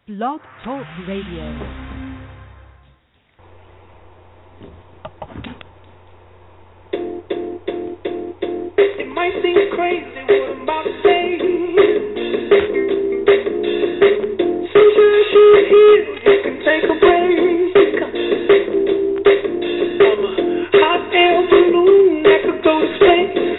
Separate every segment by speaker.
Speaker 1: Blog Talk Radio.
Speaker 2: It might seem crazy what I'm about to say. Since you're here, you can take a break. I'm a hot air balloon that could go to space.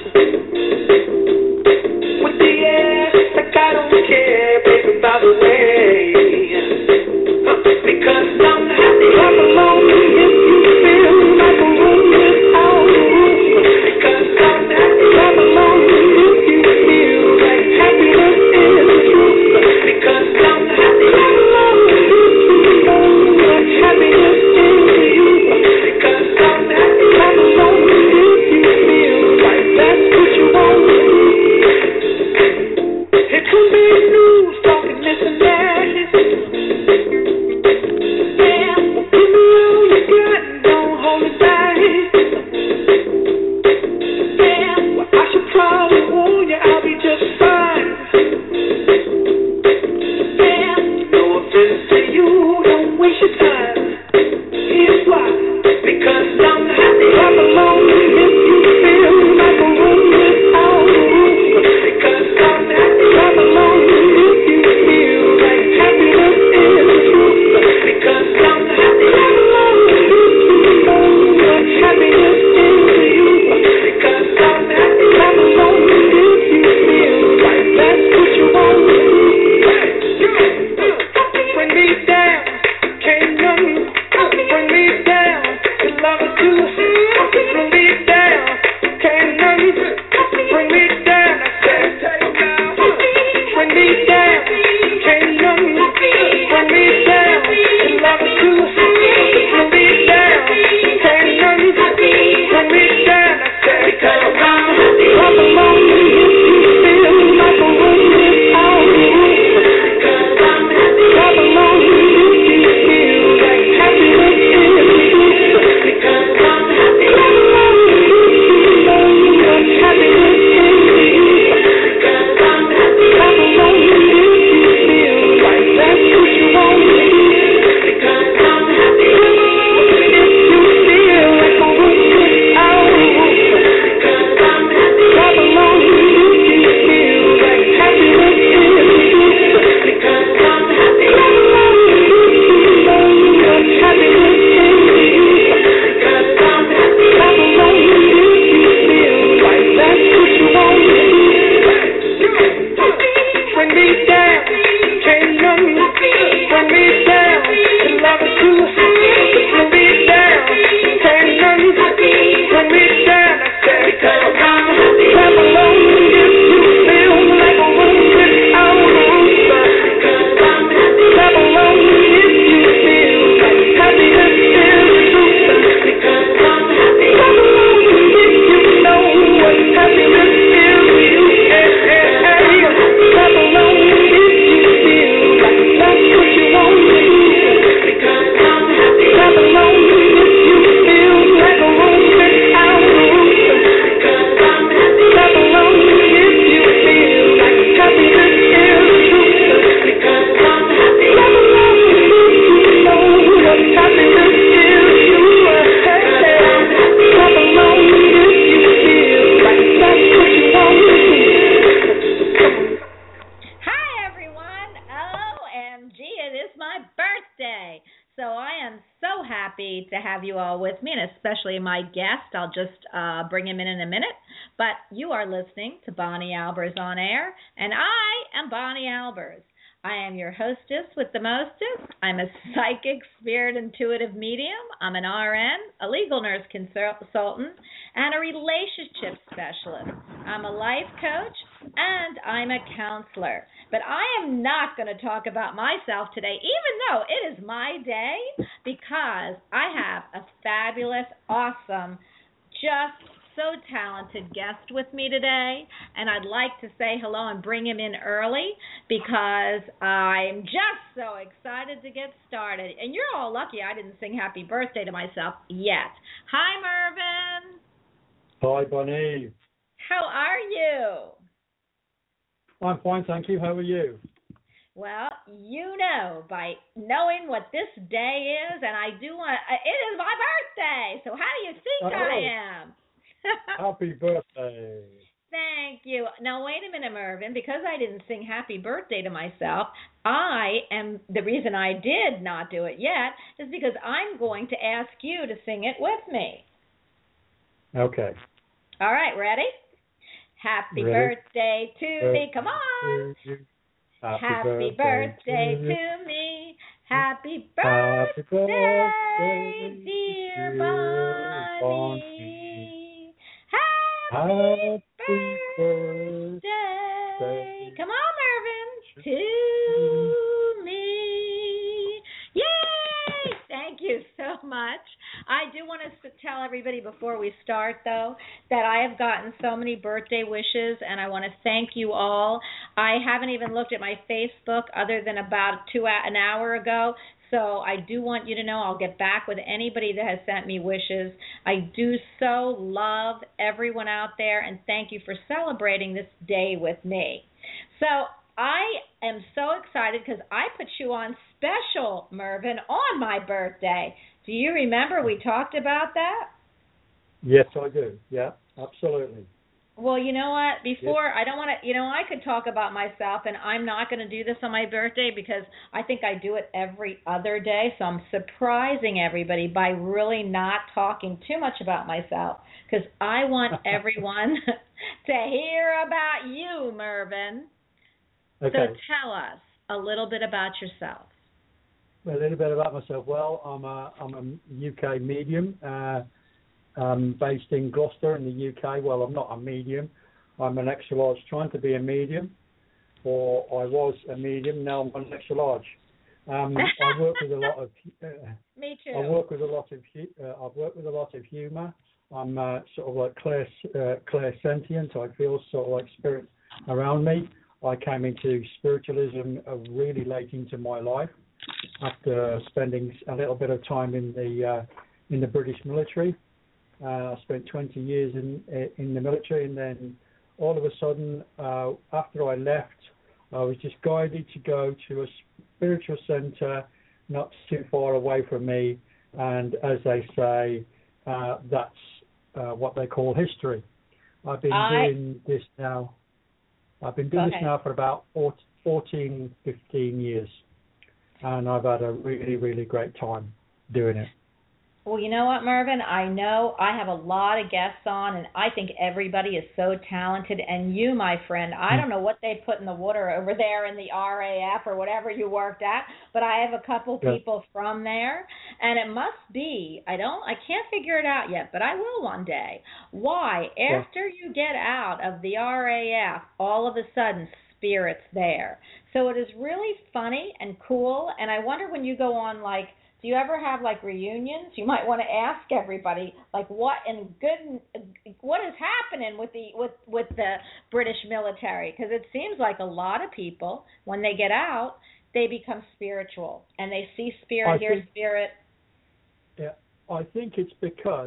Speaker 2: With the air, like I don't care, baby, by the way. Because I'm happy, I'm alone. If you feel like a room without a roof. Because I'm happy, I'm alone. If you feel like happiness is the truth. Because I'm happy, I'm alone. If you know what happiness is to you. Because I'm happy, I'm alone. If you feel like that's what you want. It could be news talking this and that.
Speaker 3: My guest. I'll just bring him in a minute. But you are listening to Bonnie Albers on Air, and I am Bonnie Albers. I am your hostess with the mostest. I'm a psychic, spirit, intuitive medium. I'm an RN, a legal nurse consultant, and a relationship specialist. I'm a life coach, and I'm a counselor. But I am not going to talk about myself today, even though it is my day, because I have a fabulous, awesome, just so talented guest with me today, and I'd like to say hello and bring him in early because I'm just so excited to get started. And you're all lucky I didn't sing happy birthday to myself yet. Hi, Mervyn.
Speaker 4: Hi, Bonnie.
Speaker 3: How are you?
Speaker 4: I'm fine, thank you. How are you?
Speaker 3: Well, you know by knowing what this day is, and I do want. It is my birthday. So how do you think I am?
Speaker 4: Happy birthday.
Speaker 3: Thank you. Now, wait a minute, Mervyn. Because I didn't sing happy birthday to myself, the reason I did not do it yet is because I'm going to ask you to sing it with me.
Speaker 4: Okay.
Speaker 3: All right, ready? Happy
Speaker 4: Ready.
Speaker 3: birthday to me. Come on. Happy birthday to me. Happy birthday, dear Bonnie. Happy birthday. Come on, Mervyn. To me. Yay! Thank you so much. I do want to tell everybody before we start, though, that I have gotten so many birthday wishes, and I want to thank you all. I haven't even looked at my Facebook other than about an hour ago, so I do want you to know I'll get back with anybody that has sent me wishes. I do so love everyone out there, and thank you for celebrating this day with me. So I am so excited because I put you on special, Mervyn, on my birthday. Do you remember we talked about that?
Speaker 4: Yes, I do. Yeah, absolutely.
Speaker 3: Well, you know what? I don't want to, I could talk about myself, and I'm not going to do this on my birthday because I think I do it every other day. So I'm surprising everybody by really not talking too much about myself because I want everyone to hear about you, Mervyn.
Speaker 4: Okay.
Speaker 3: So tell us a little bit about yourself.
Speaker 4: A little bit about myself. Well, I'm a UK medium. I'm based in Gloucester in the UK. Well, I'm not a medium. I'm an extra large trying to be a medium, or I was a medium. Now I'm an extra large. I work with a lot of.
Speaker 3: Me too.
Speaker 4: I work with a lot of. I've worked with a lot of humour. I'm sort of like clairsentient. I feel sort of like spirit around me. I came into spiritualism really late into my life after spending a little bit of time in the British military. I spent 20 years in the military, and then all of a sudden, after I left, I was just guided to go to a spiritual centre not too far away from me, and as they say, that's what they call history. I've been doing this now. I've been doing this now for about 14, 15 years, and I've had a really, really great time doing it.
Speaker 3: Well, you know what, Mervyn? I know I have a lot of guests on, and I think everybody is so talented. And you, my friend, I don't know what they put in the water over there in the RAF or whatever you worked at, but I have a couple people from there, and it must be, I can't figure it out yet, but I will one day. Why, after you get out of the RAF, all of a sudden, spirit's there. So it is really funny and cool, and I wonder when you go on, like, do you ever have like reunions? You might want to ask everybody like what is happening with the British military, because it seems like a lot of people when they get out they become spiritual and they see spirit, hear spirit.
Speaker 4: Yeah, I think it's because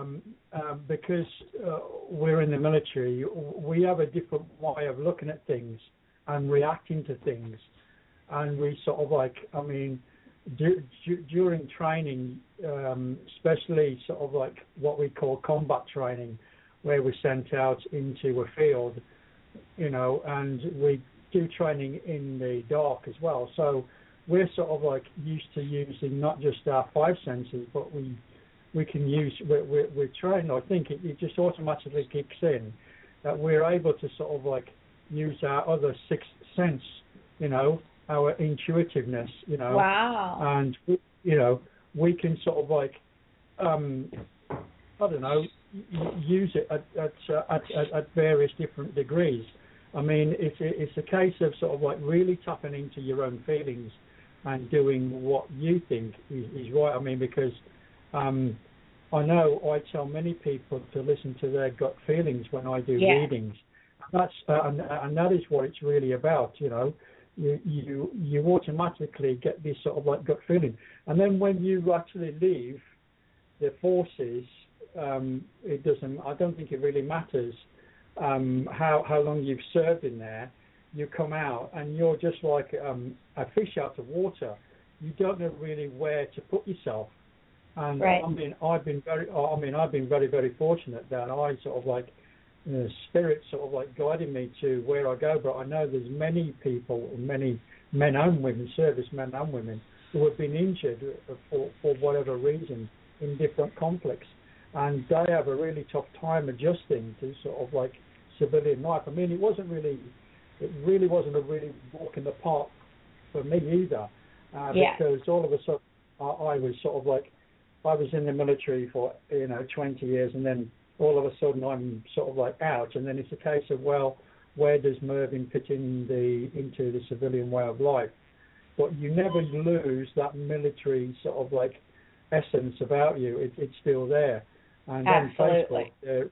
Speaker 4: we're in the military. We have a different way of looking at things and reacting to things, and we sort of like, I mean, during training, especially sort of like what we call combat training, where we're sent out into a field, and we do training in the dark as well. So we're sort of like used to using not just our five senses, but we can use, we're trained, I think it just automatically kicks in that we're able to sort of like use our other sixth sense, our intuitiveness,
Speaker 3: Wow.
Speaker 4: And, we can sort of like, use it at various different degrees. I mean, it's a case of sort of like really tapping into your own feelings and doing what you think is right. I mean, because I know I tell many people to listen to their gut feelings when I do readings. That's and that is what it's really about, You automatically get this sort of like gut feeling, and then when you actually leave the forces, it doesn't. I don't think it really matters how long you've served in there. you come out and you're just like a fish out of water. You don't know really where to put yourself. And
Speaker 3: right.
Speaker 4: I mean, I've been very, very fortunate that I sort of like, spirit sort of like guiding me to where I go. But I know there's many people, many men and women, servicemen and women, who have been injured for whatever reason in different conflicts, and they have a really tough time adjusting to sort of like civilian life. I mean, it really wasn't a really walk in the park for me either, because all of a sudden I was sort of like, I was in the military for 20 years, and then all of a sudden I'm sort of like out, and then it's a case of, well, where does Mervyn fit into the civilian way of life? But you never lose that military sort of like essence about you. It's still there. And
Speaker 3: absolutely.
Speaker 4: then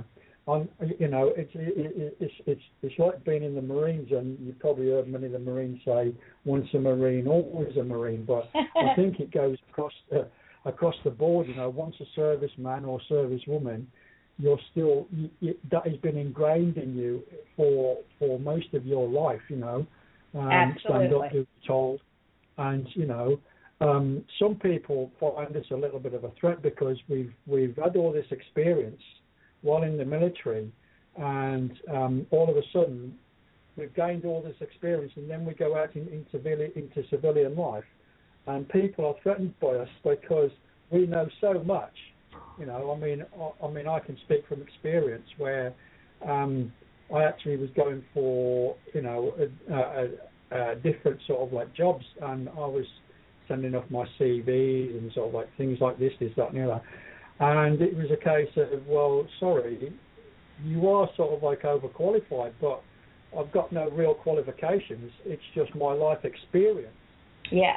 Speaker 4: it's like being in the Marines, and you've probably heard many of the Marines say, once a Marine, always a Marine. But I think it goes across the board. Once a serviceman or servicewoman, you're still that has been ingrained in you for most of your life.
Speaker 3: Absolutely.
Speaker 4: Stand up, do told, and some people find this a little bit of a threat because we've had all this experience while in the military, and all of a sudden we've gained all this experience, and then we go out into civilian life, and people are threatened by us because we know so much. I mean, I can speak from experience where I actually was going for different sort of like jobs, and I was sending off my CV and sort of like things like this, that, and the other. And it was a case of, well, sorry, you are sort of like overqualified, but I've got no real qualifications. It's just my life experience.
Speaker 3: Yeah.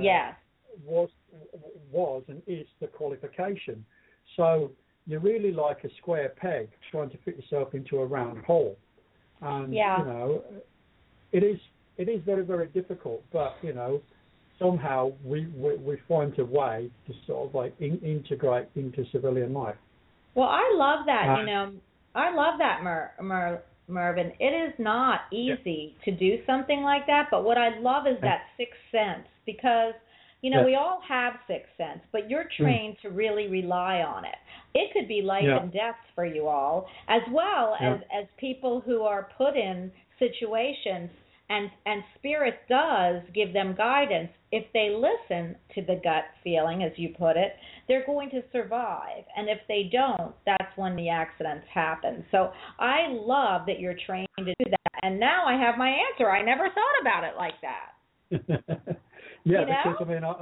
Speaker 4: Was and is the qualification. So you're really like a square peg trying to fit yourself into a round hole. And it is very, very difficult, but somehow we find a way to sort of like integrate into civilian life.
Speaker 3: Well, I love that. I love that, Mervyn. It is not easy to do something like that, but what I love is that sixth sense, because we all have sixth sense, but you're trained to really rely on it. It could be life and death for you all, as well as people who are put in situations, and Spirit does give them guidance. If they listen to the gut feeling, as you put it, they're going to survive. And if they don't, that's when the accidents happen. So I love that you're trained to do that. And now I have my answer. I never thought about it like that.
Speaker 4: Because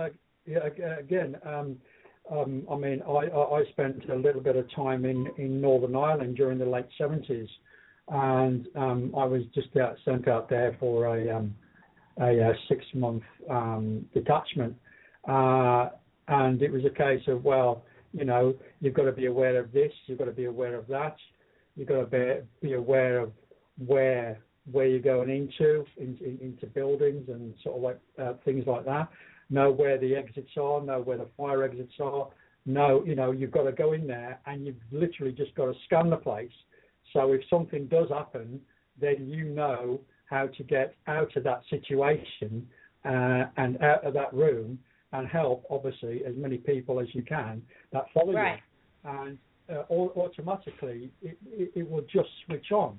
Speaker 4: I spent a little bit of time in Northern Ireland during the late 70s, and I was just sent out there for a 6-month detachment, and it was a case of, well, you've got to be aware of this, you've got to be aware of that, you've got to be aware of where you're going into buildings and sort of like things like that. Know where the exits are, know where the fire exits are. Know, you've got to go in there, and you've literally just got to scan the place. So if something does happen, then you know how to get out of that situation and out of that room and help, obviously, as many people as you can that follow you. And automatically, it will just switch on,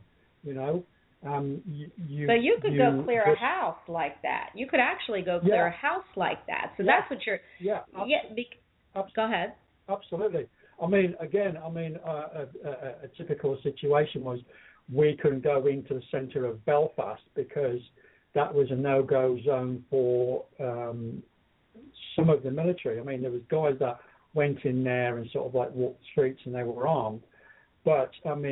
Speaker 3: So you could go clear a house like that. You could actually go clear a house like that. So that's what you're... Go ahead.
Speaker 4: Absolutely. A typical situation was we couldn't go into the centre of Belfast because that was a no-go zone for some of the military. There was guys that went in there and sort of like walked the streets and they were armed. But,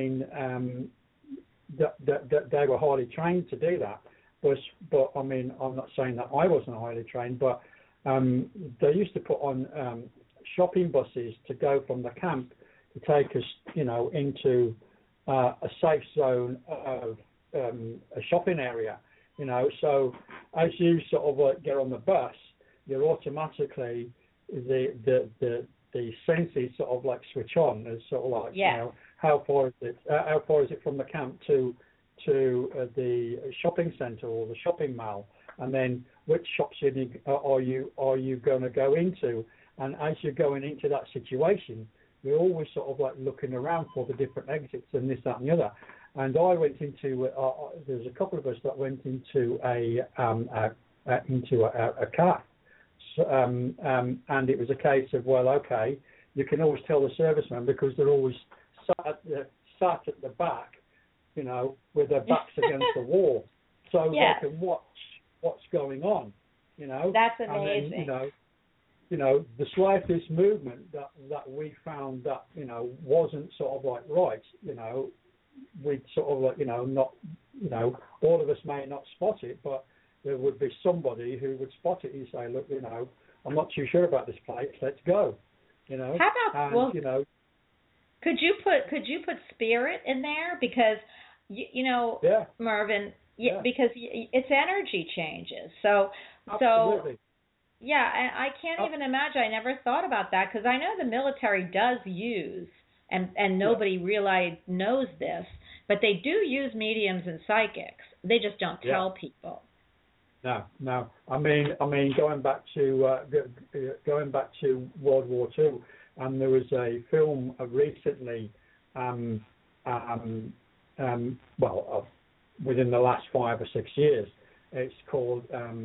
Speaker 4: they were highly trained to do that. But I'm not saying that I wasn't highly trained, but they used to put on shopping buses to go from the camp to take us, into a safe zone of a shopping area, So as you sort of get on the bus, you're automatically the senses sort of like switch on as sort of like how far is it from the camp to to the shopping centre or the shopping mall, and then which shops are you going to go into? And as you're going into that situation, we're always sort of like looking around for the different exits and this, that, and the other. And I went into there's a couple of us that went into a car, and it was a case of, well, okay, you can always tell the servicemen because they're always sat at the back, you know, with their backs against the wall, so they can watch what's going on, you know.
Speaker 3: That's amazing.
Speaker 4: And then, you know, the slightest movement that we found that, you know, wasn't sort of like right, you know, we'd sort of like, you know, not, you know, all of us may not spot it, but there would be somebody who would spot it and say, look, you know, I'm not too sure about this place, let's go, you know.
Speaker 3: How about,
Speaker 4: and,
Speaker 3: well,
Speaker 4: you know,
Speaker 3: could you put spirit in there? Because, you know, Mervyn, because it's energy changes. So,
Speaker 4: absolutely.
Speaker 3: Yeah, and I can't even imagine. I never thought about that because I know the military does use, and nobody really knows this, but they do use mediums and psychics. They just don't tell people.
Speaker 4: No. I mean, going back to World War II, and there was a film recently, within the last 5 or 6 years. It's called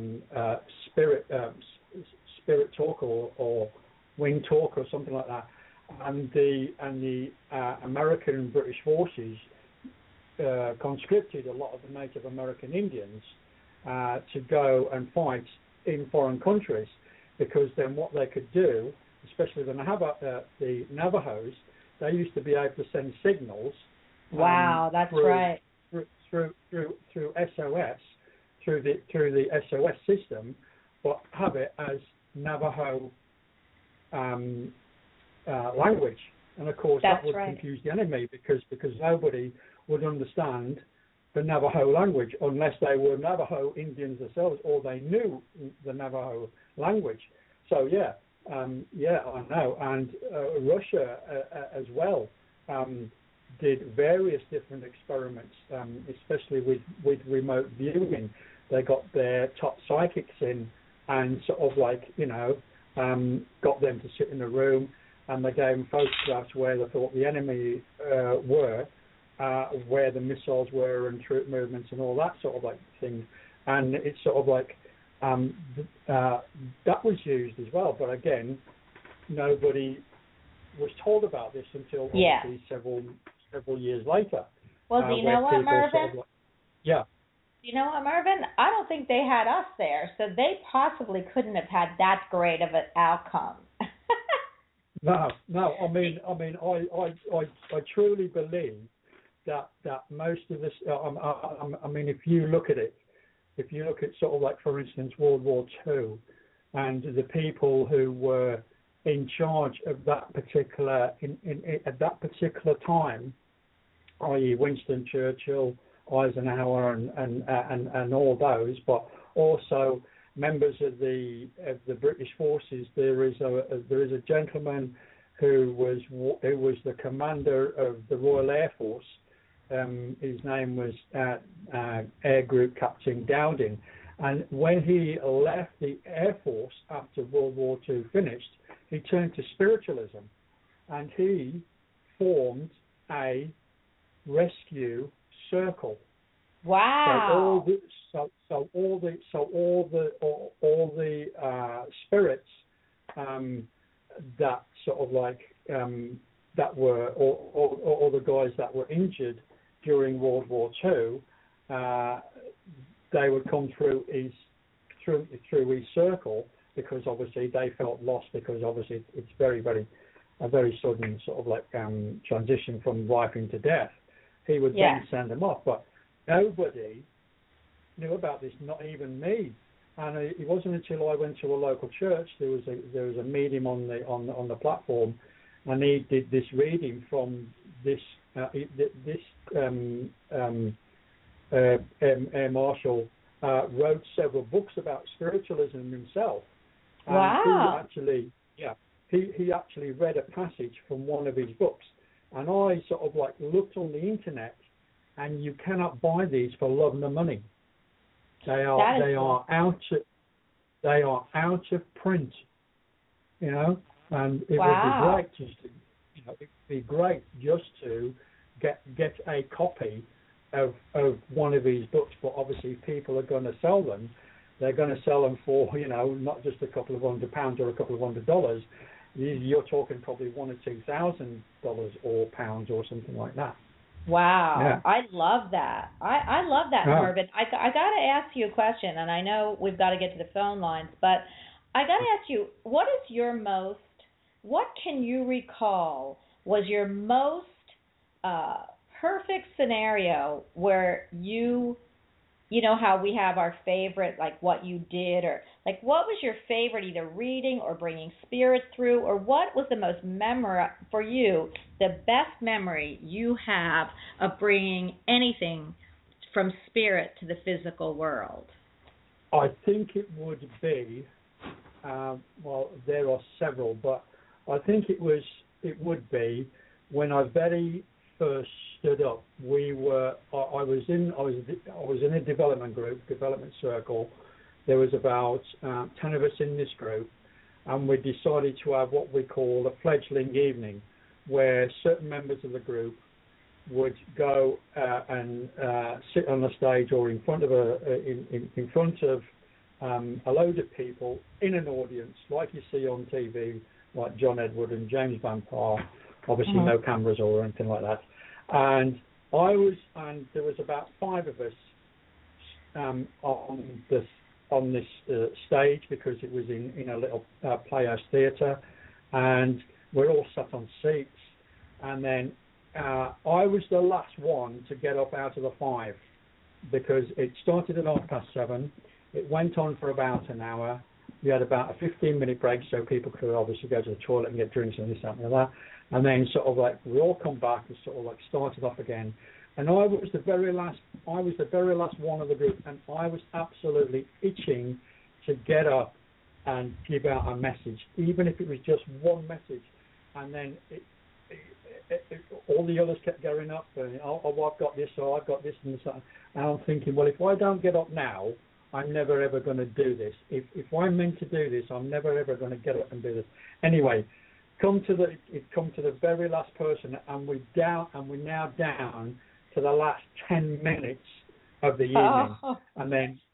Speaker 4: Spirit Talk or Wing Talk or something like that. And the American and British forces conscripted a lot of the Native American Indians to go and fight in foreign countries, because then what they could do, especially the Navajos, they used to be able to send signals.
Speaker 3: Wow, that's right.
Speaker 4: Through SOS, through the SOS system, but have it as Navajo language, and of course that would confuse the enemy because nobody would understand the Navajo language unless they were Navajo Indians themselves or they knew the Navajo language. So I know, and Russia as well did various different experiments, especially with remote viewing. They got their top psychics in and sort of like, you know, got them to sit in a room, and they gave them photographs where they thought the enemy were, where the missiles were and troop movements and all that sort of like thing. And it's sort of like that was used as well. But again, nobody was told about this until obviously several years later.
Speaker 3: Well, do you know what, Mervyn?
Speaker 4: Sort of like,
Speaker 3: you know what, Mervyn? I don't think they had us there, so they possibly couldn't have had that great of an outcome.
Speaker 4: No. I mean, I truly believe that most of this. I mean, if you look at sort of like, for instance, World War II, and the people who were in charge of that particular at that particular time, i.e., Winston Churchill, Eisenhower, and all those, but also members of the British forces. There is a gentleman who was the commander of the Royal Air Force. His name was Air Group Captain Dowding, and when he left the Air Force after World War II finished, he turned to spiritualism, and he formed a rescue circle.
Speaker 3: Wow!
Speaker 4: So all the spirits that sort of like that were all the guys that were injured during World War II, they would come through his circle, because obviously they felt lost, because obviously it's a very sudden sort of like transition from life into death. He would then send them off, but nobody knew about this, not even me. And it wasn't until I went to a local church, there was a medium on the platform, and he did this reading from this Air Marshal wrote several books about spiritualism himself. And
Speaker 3: wow!
Speaker 4: He actually read a passage from one of his books, and I sort of like looked on the internet and you cannot buy these for love nor money. They are out of print, you know, and it would be great just to get a copy of one of these books. But obviously, if people are going to sell them, they're going to sell them for, you know, not just a couple of £100 or a couple of $100. You're talking probably $1,000 or $2,000 or pounds or something like that.
Speaker 3: Wow,
Speaker 4: yeah.
Speaker 3: I love that. I love that, Mervyn. I got to ask you a question, and I know we've got to get to the phone lines, but I got to ask you, what can you recall was your most perfect scenario where you know how we have our favorite, like what you did, or like what was your favorite either reading or bringing spirit through, or what was the most for you, the best memory you have of bringing anything from spirit to the physical world?
Speaker 4: I think it would be, well, there are several, but I think it would be when I very first stood up. I was in a development circle. There was about 10 of us in this group, and we decided to have what we call a fledgling evening, where certain members of the group would go and sit on the stage or in front of a load of people in an audience, like you see on TV, like John Edward and James Van Parr. Obviously, no cameras or anything like that. And there was about 5 of us on this stage, because it was in a little playhouse theatre, and we're all sat on seats. And then I was the last one to get up out of the 5, because it started at 7:30. It went on for about an hour. We had about a 15-minute break, so people could obviously go to the toilet and get drinks and this, that, and that. And then sort of like we all come back and sort of like started off again. And I was the very last one of the group, and I was absolutely itching to get up and give out a message, even if it was just one message. And then all the others kept going up, and I've got this, or I've got this and this. And I'm thinking, well, if I don't get up now, I'm never ever going to do this. If I'm meant to do this, I'm never ever going to get up and do this. Anyway, come to the very last person, and we're now down to the last 10 minutes of the evening. And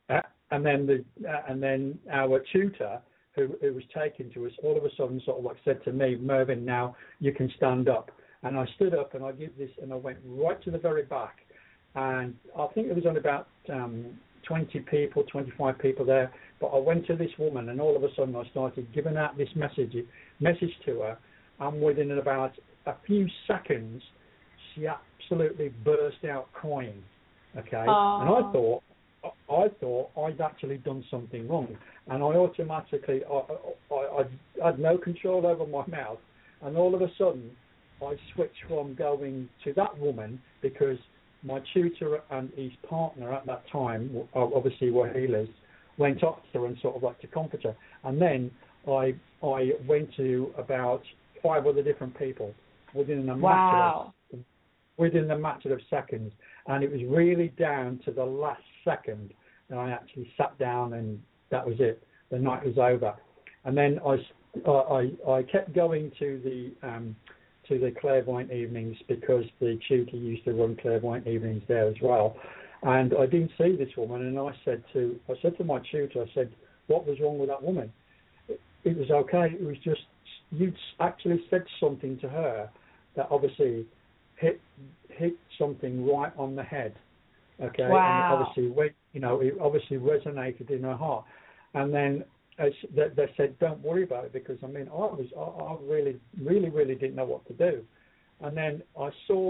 Speaker 4: then our tutor, who was taken to us, all of a sudden sort of like said to me, Mervyn, now you can stand up. And I stood up, and I give this, and I went right to the very back, and I think it was only about 20 people, 25 people there, but I went to this woman, and all of a sudden I started giving out this message to her, and within about a few seconds, she absolutely burst out crying. Okay, and I thought I'd actually done something wrong, and I automatically I had no control over my mouth, and all of a sudden I switched from going to that woman, because my tutor and his partner at that time, obviously were healers, went up to her and sort of like to comfort her. And then I went to about 5 other different people within the matter of seconds. And it was really down to the last second, and I actually sat down, and that was it. The night was over. And then I kept going to the clairvoyant evenings, because the tutor used to run clairvoyant evenings there as well. And I didn't see this woman, and I said to my tutor, I said, what was wrong with that woman? It was okay. It was just, you actually said something to her that obviously hit something right on the head. Okay.
Speaker 3: Wow.
Speaker 4: And it obviously resonated in her heart. And then they said, don't worry about it, because I really didn't know what to do. And then I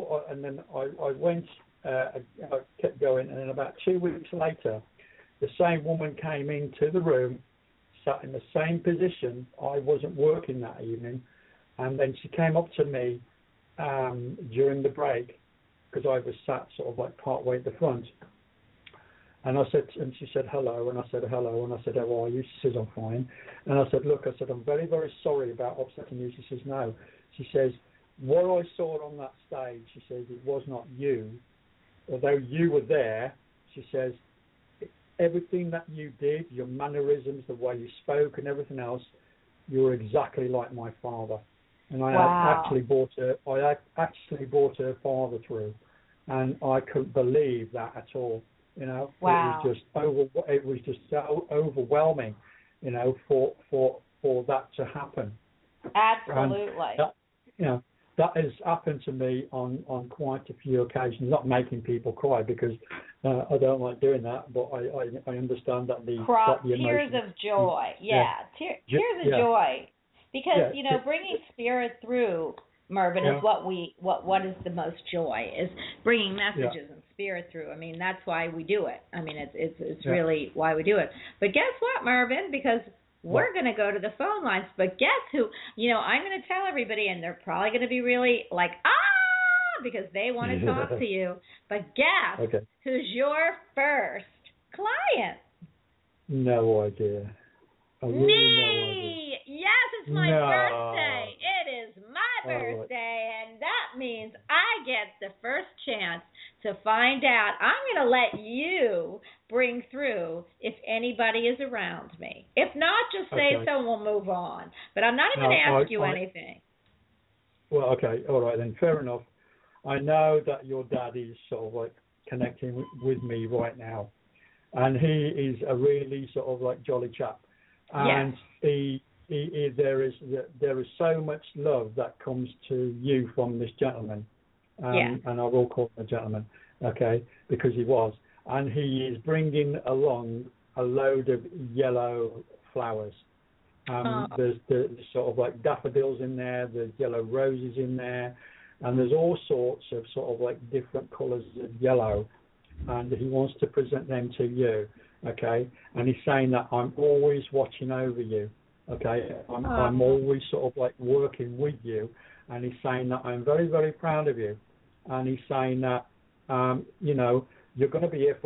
Speaker 4: went, I kept going, and then about 2 weeks later, the same woman came into the room, sat in the same position. I wasn't working that evening, and then she came up to me during the break, because I was sat sort of like part way at the front. And she said, hello, and I said, hello, and I said, how are you? She says, I'm fine. And I said, look, I'm very, very sorry about upsetting you. She says, no. She says, what I saw on that stage, she says, it was not you, although you were there, she says, everything that you did, your mannerisms, the way you spoke and everything else, you were exactly like my father. And I actually brought her father through, and I couldn't believe that at all. You know,
Speaker 3: wow.
Speaker 4: It was just so overwhelming, you know, for that to happen.
Speaker 3: Absolutely.
Speaker 4: And that has happened to me on quite a few occasions. Not making people cry, because I don't like doing that, but I understand that the
Speaker 3: tears of joy. Tears of joy. Because, you know, bringing spirit through, Mervyn, is what is the most joy, is bringing messages and spirit through. I mean, that's why we do it. I mean, it's really why we do it. But guess what, Mervyn? Because we're going to go to the phone lines. But guess who? You know, I'm going to tell everybody, and they're probably going to be really like, because they want to talk to you. But guess who's your first client?
Speaker 4: No idea.
Speaker 3: Me! Yes, it's my birthday. It is my birthday, and that means I get the first chance to find out. I'm going to let you bring through if anybody is around me. If not, just say so and we'll move on. But I'm not even going to ask you anything.
Speaker 4: Well, okay, all right then, fair enough. I know that your dad is sort of like connecting with me right now, and he is a really sort of like jolly chap. And there is so much love that comes to you from this gentleman, and I will call him a gentleman, okay, because he was, and he is bringing along a load of yellow flowers. There's sort of like daffodils in there, there's yellow roses in there, and there's all sorts of sort of like different colours of yellow, and he wants to present them to you. Okay, and he's saying that I'm always watching over you. Okay, I'm always sort of like working with you, and he's saying that I'm very, very proud of you, and he's saying that you know, you're going to be here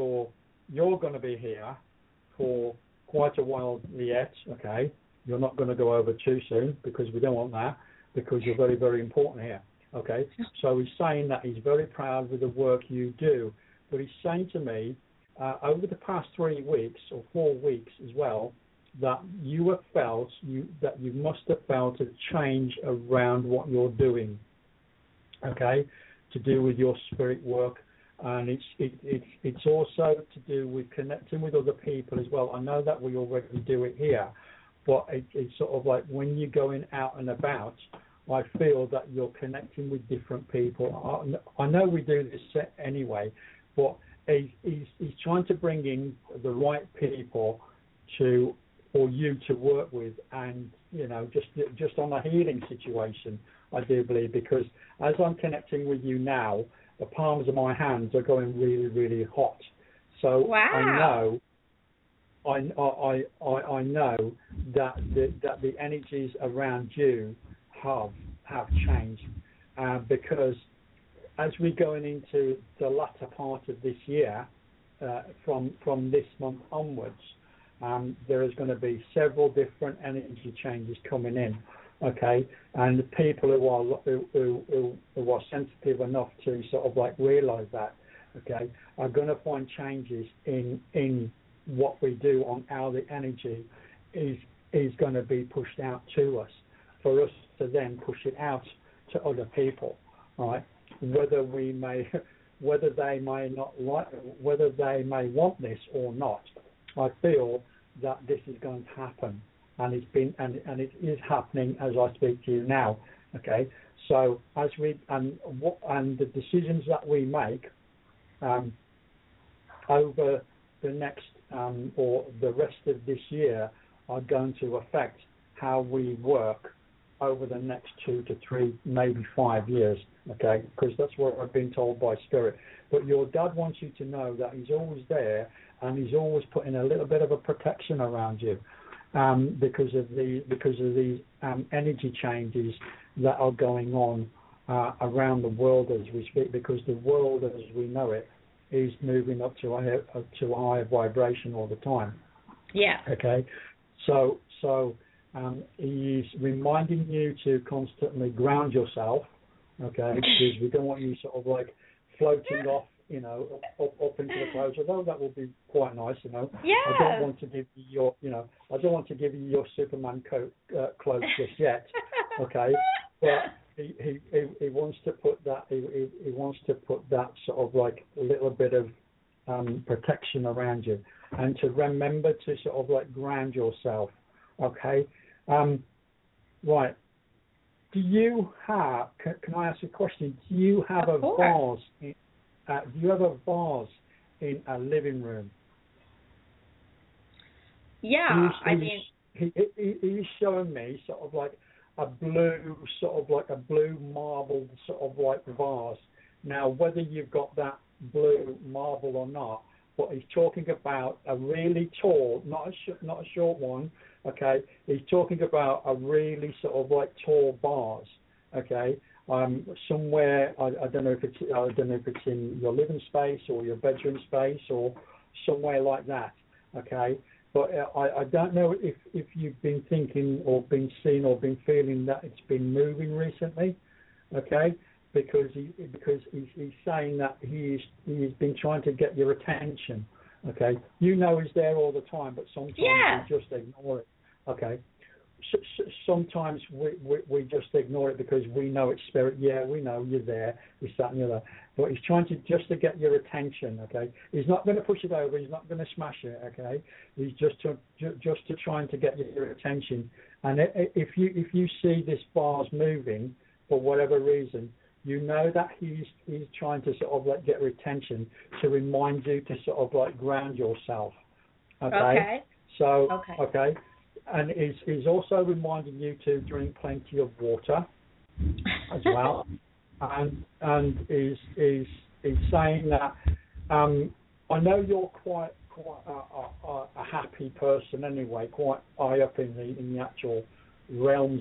Speaker 4: for quite a while yet. Okay, you're not going to go over too soon, because we don't want that, because you're very, very important here. Okay, so he's saying that he's very proud with the work you do, but he's saying to me, over the past 3 weeks or 4 weeks as well, that you must have felt a change around what you're doing, okay, to do with your spirit work, and it's also to do with connecting with other people as well. I know that we already do it here, but it's sort of like when you're going out and about, I feel that you're connecting with different people. I know we do this anyway, but he's trying to bring in the right people for you to work with, and you know, just on a healing situation, I do believe, because as I'm connecting with you now, the palms of my hands are going really, really hot. So I know that the energies around you have changed, because as we're going into the latter part of this year, from this month onwards, there is going to be several different energy changes coming in, okay? And the people who are sensitive enough to sort of like realise that, okay, are going to find changes in what we do on how the energy is going to be pushed out to us, for us to then push it out to other people, right? Whether they may want this or not, I feel that this is going to happen, and it is happening as I speak to you now. Okay, so as the decisions that we make over the next or the rest of this year are going to affect how we work over the next 2 to 3, maybe 5 years, okay? Because that's what I've been told by Spirit. But your dad wants you to know that he's always there, and he's always putting a little bit of a protection around you, because of these energy changes that are going on around the world as we speak. Because the world as we know it is moving up to a higher vibration all the time.
Speaker 3: Yeah.
Speaker 4: Okay. So. He's reminding you to constantly ground yourself, okay, because we don't want you sort of like floating off up into the clouds. Although that would be quite nice,
Speaker 3: Yes.
Speaker 4: I don't want to give you your Superman cloak just yet, okay? But he wants to put that he wants to put that sort of like a little bit of protection around you, and to remember to sort of like ground yourself, okay? Right. Do you have? Can I ask a question? Do you have a vase? Do you have a vase in a living room?
Speaker 3: Yeah,
Speaker 4: he's showing me sort of like a blue marble sort of like vase. Now, whether you've got that blue marble or not, but he's talking about a really tall, not a short one. Okay, he's talking about a really sort of like tall vase. Okay, somewhere I don't know if it's in your living space or your bedroom space or somewhere like that. Okay, but I don't know if you've been thinking or been seeing or been feeling that it's been moving recently. Okay, because he's saying that he's been trying to get your attention. Okay, he's there all the time, but sometimes we just ignore it. Okay, sometimes we just ignore it because we know it's spirit. Yeah, we know you're there. This, that, and the other. But he's trying to get your attention. Okay, he's not going to push it over. He's not going to smash it. Okay, he's just trying to get your attention. And if you see this vase moving for whatever reason, you know that he's trying to sort of like get your attention to remind you to sort of like ground yourself. Okay. So okay. And he's also reminding you to drink plenty of water as well, and is saying that I know you're quite a happy person anyway, quite high up in the actual realms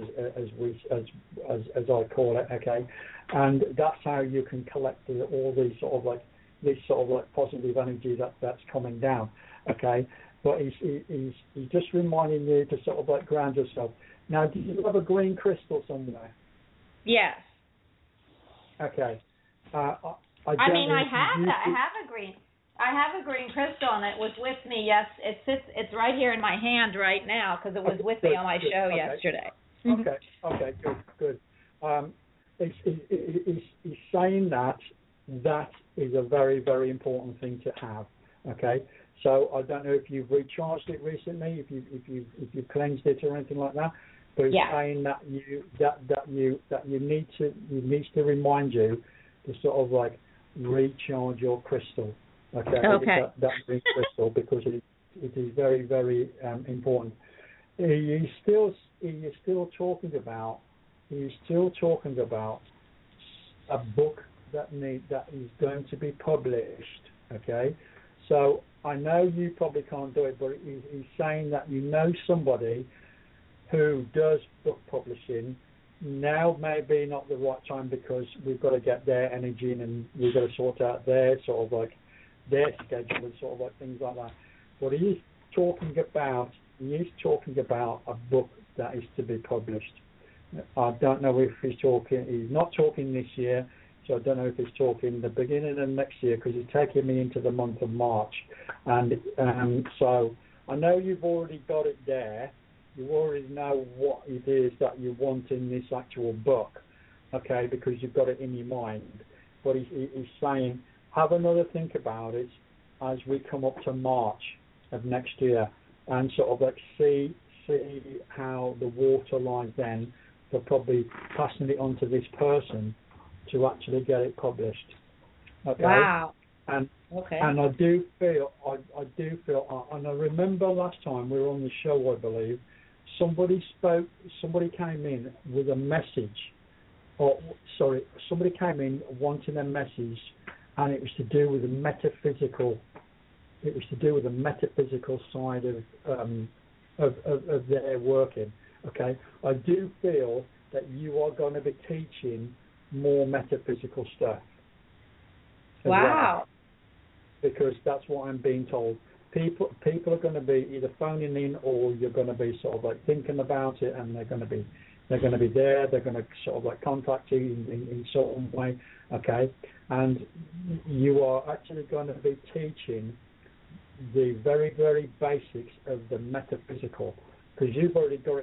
Speaker 4: as I call it, okay, and that's how you can collect all these sort of like positive energy that's coming down, okay. But he's just reminding you to sort of like ground yourself. Now, do you have a green crystal somewhere?
Speaker 3: Yes.
Speaker 4: Okay.
Speaker 3: I have that. I have a green crystal, and it was with me. Yes, it's right here in my hand right now because it was with me on my show yesterday.
Speaker 4: Okay. Good. He's saying that is a very, very important thing to have. Okay. So I don't know if you've recharged it recently, if you've cleansed it or anything like that. But it's saying that you need to remind you to sort of like recharge your crystal. Okay. That green crystal, because it is very, very important. He's still talking about a book that is going to be published. Okay. So I know you probably can't do it, but he's saying that you know somebody who does book publishing. Now may be not the right time because we've got to get their energy in and we've got to sort out their sort of like their schedule and sort of like things like that. But he is talking about a book that is to be published. I don't know if he's not talking this year. So I don't know if he's talking the beginning of next year because he's taking me into the month of March. And so I know you've already got it there. You already know what it is that you want in this actual book, okay, because you've got it in your mind. But he's saying, have another think about it as we come up to March of next year and sort of like see how the water lies then for probably passing it on to this person to actually get it published. Okay.
Speaker 3: Wow.
Speaker 4: And I do feel, and I remember last time we were on the show, I believe, somebody came in with a message, somebody came in wanting a message, and it was to do with the metaphysical. It was to do with the metaphysical side of their working. Okay. I do feel that you are going to be teaching more metaphysical stuff.
Speaker 3: Wow.
Speaker 4: Because that's what I'm being told. people are going to be either phoning in or you're going to be sort of like thinking about it, and they're going to be there. They're going to sort of like contact you in some way, okay? And you are actually going to be teaching the very, very basics of the metaphysical, because you've already got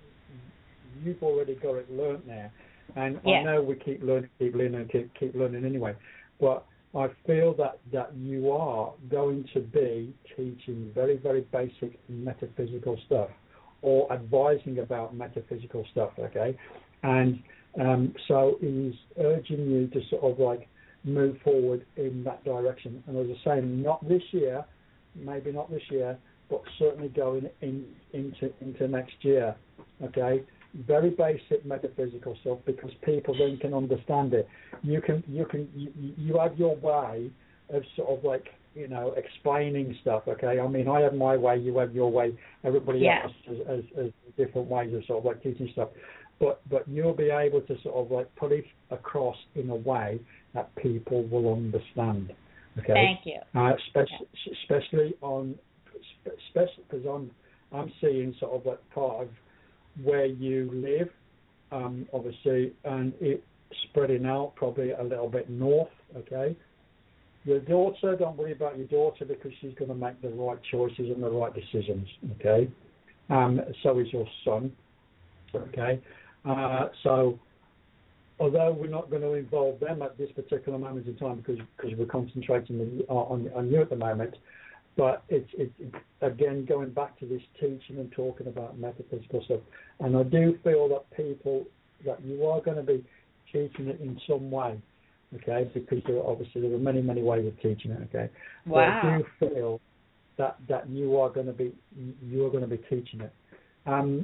Speaker 4: it learnt there. And I know we keep learning anyway, but I feel that you are going to be teaching very, very basic metaphysical stuff, or advising about metaphysical stuff, okay? And so he's urging you to sort of like move forward in that direction. And as I say, not this year, maybe not this year, but certainly going into next year, okay? Very basic metaphysical stuff, because people then can understand it. You have your way of sort of like, you know, explaining stuff, okay? I mean, I have my way, you have your way, everybody else has different ways of sort of like teaching stuff. But you'll be able to sort of like put it across in a way that people will understand, okay?
Speaker 3: Thank you.
Speaker 4: Especially because I'm seeing sort of like part of where you live, obviously, and it's spreading out probably a little bit north, okay? Your daughter, don't worry about your daughter, because she's going to make the right choices and the right decisions, okay? So is your son, okay? So although we're not going to involve them at this particular moment in time, because we're concentrating on you at the moment, but it's again going back to this teaching and talking about metaphysical stuff. And I do feel that you are going to be teaching it in some way, okay? Because there are many, many ways of teaching it, okay?
Speaker 3: Wow.
Speaker 4: But I do feel that you are going to be teaching it, and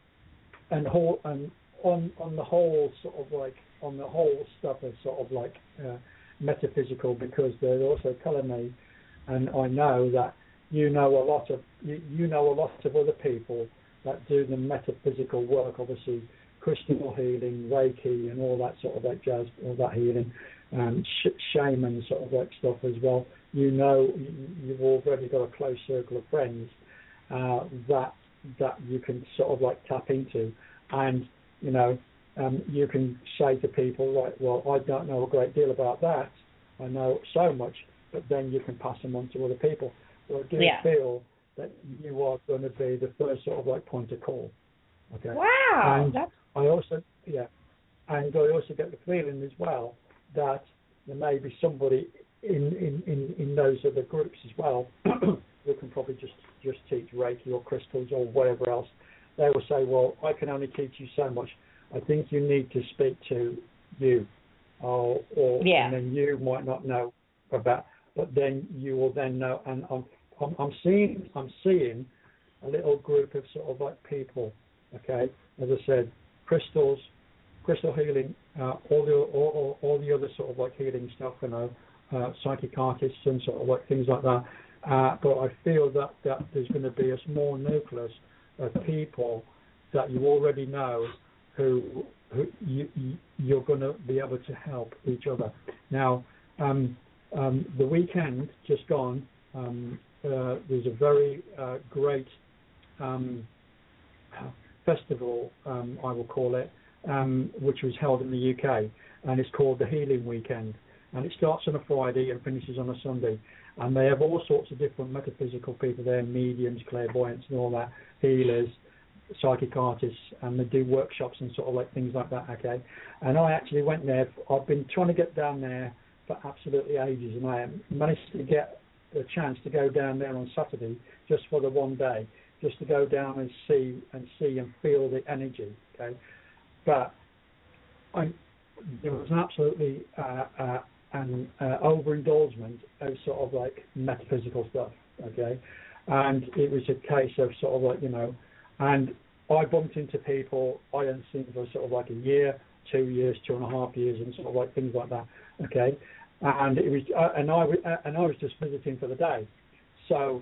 Speaker 4: on the whole sort of like on the whole stuff is sort of like metaphysical, because they're also telling me. And I know that you know a lot of other people that do the metaphysical work, obviously crystal healing, Reiki, and all that sort of like jazz, all that healing, shaman sort of like stuff as well. You know, you've already got a close circle of friends that you can sort of like tap into, and you know, you can say to people like, well, I don't know a great deal about that. I know so much. But then you can pass them on to other people. So I do feel that you are going to be the first sort of like point of call. Okay.
Speaker 3: Wow.
Speaker 4: And I also get the feeling as well that there may be somebody in those other groups as well who can probably just teach Reiki or crystals or whatever else. They will say, well, I can only teach you so much. I think you need to speak to you, and then you might not know about. But then you will then know, and I'm seeing a little group of sort of like people, okay. As I said, crystal healing, all the other sort of like healing stuff, you know, psychic artists and sort of like things like that. But I feel that there's going to be a small nucleus of people that you already know who you're going to be able to help each other. Now. The weekend just gone, there's a very great festival, I will call it, which was held in the UK, and it's called the Healing Weekend. And it starts on a Friday and finishes on a Sunday. And they have all sorts of different metaphysical people there, mediums, clairvoyants and all that, healers, psychic artists, and they do workshops and sort of like things like that, okay? And I actually went there. I've been trying to get down there for absolutely ages, and I managed to get a chance to go down there on Saturday just for the one day, just to go down and see and feel the energy, okay? But there was an absolutely an overindulgence of sort of like metaphysical stuff, okay? And it was a case of sort of like, you know, and I bumped into people I hadn't seen for sort of like a year, 2 years, 2.5 years, and sort of like things like that, okay? And it was, and I was just visiting for the day, so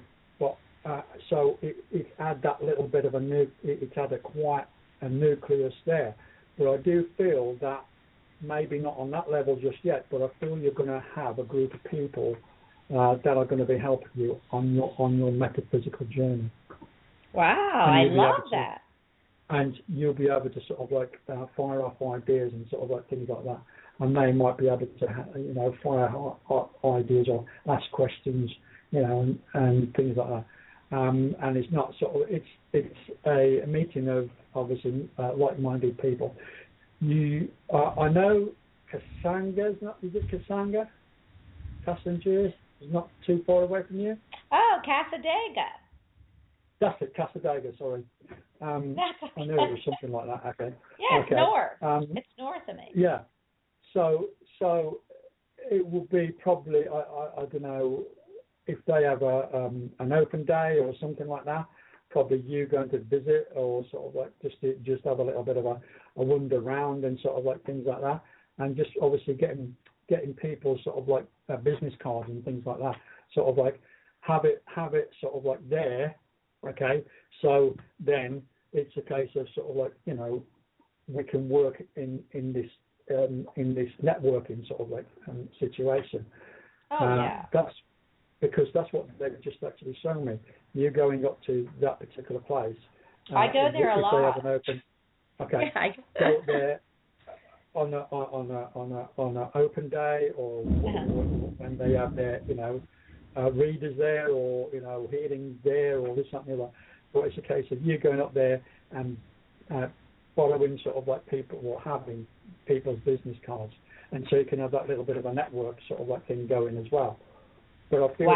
Speaker 4: it had that little bit of it had quite a nucleus there, but I do feel that maybe not on that level just yet, but I feel you're going to have a group of people that are going to be helping you on your metaphysical journey.
Speaker 3: Wow, I love that.
Speaker 4: And you'll be able to sort of like fire off ideas and sort of like things like that. And they might be able to, fire ideas or ask questions, and things like that. And it's not sort of it's a meeting of obviously like-minded people. I know Kasanga, is it Kasanga? Kasanga is not too far away from you.
Speaker 3: Oh, Cassadaga.
Speaker 4: That's it, Cassadaga. Sorry.
Speaker 3: That's okay.
Speaker 4: I knew it was something like that. Okay.
Speaker 3: Yeah, it's
Speaker 4: okay.
Speaker 3: north. It's north of me.
Speaker 4: Yeah. So it will be probably I don't know if they have an open day or something like that. Probably you going to visit or sort of like just have a little bit of a wander around and sort of like things like that, and just obviously getting people sort of like business cards and things like that. Sort of like have it sort of like there. Okay. So then it's a case of sort of like we can work in this networking sort of like situation.
Speaker 3: Oh yeah.
Speaker 4: That's because that's what they've just actually shown me. You're going up to that particular place.
Speaker 3: I go there a lot.
Speaker 4: They have an open, okay.
Speaker 3: Yeah,
Speaker 4: go there on an open day, or when they have their readers there, or hearings there, or this something like that. But it's a case of you going up there and following sort of like people or having people's business cards, and so you can have that little bit of a network sort of like thing going as well. But I feel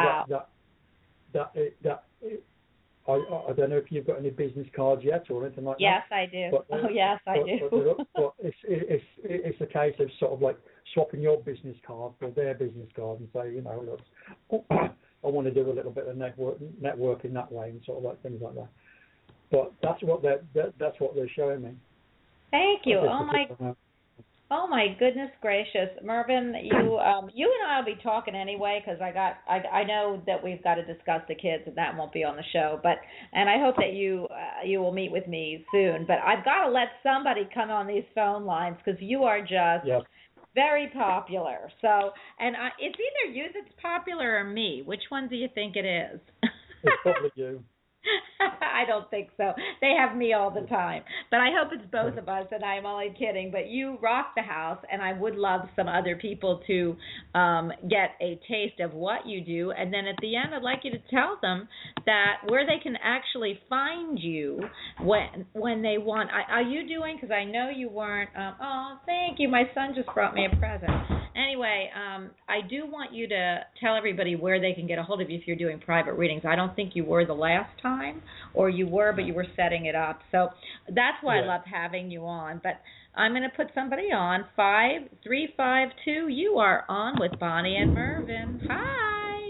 Speaker 4: I don't know if you've got any business cards yet or anything like
Speaker 3: yes,
Speaker 4: that.
Speaker 3: I do.
Speaker 4: But,
Speaker 3: yes, I do.
Speaker 4: But it's a case of sort of like swapping your business card for their business card and say, look, I want to do a little bit of networking that way and sort of like things like that. But that's what they're showing me.
Speaker 3: Thank you. Oh my goodness gracious, Mervyn, you and I will be talking anyway because I know that we've got to discuss the kids and that won't be on the show, and I hope that you will meet with me soon. But I've got to let somebody come on these phone lines because you are just very popular. So, and it's either you that's popular or me. Which one do you think it is?
Speaker 4: It's probably you.
Speaker 3: I don't think so. They have me all the time. But I hope it's both of us, and I'm only kidding. But you rock the house, and I would love some other people to get a taste of what you do. And then at the end, I'd like you to tell them that where they can actually find you when they want. Are you doing, because I know you weren't. Oh, thank you. My son just brought me a present. Anyway, I do want you to tell everybody where they can get a hold of you if you're doing private readings. I don't think you were the last time, or you were, but you were setting it up. So that's why I love having you on. But I'm going to put somebody on. 5352, you are on with Bonnie and Mervyn. Hi.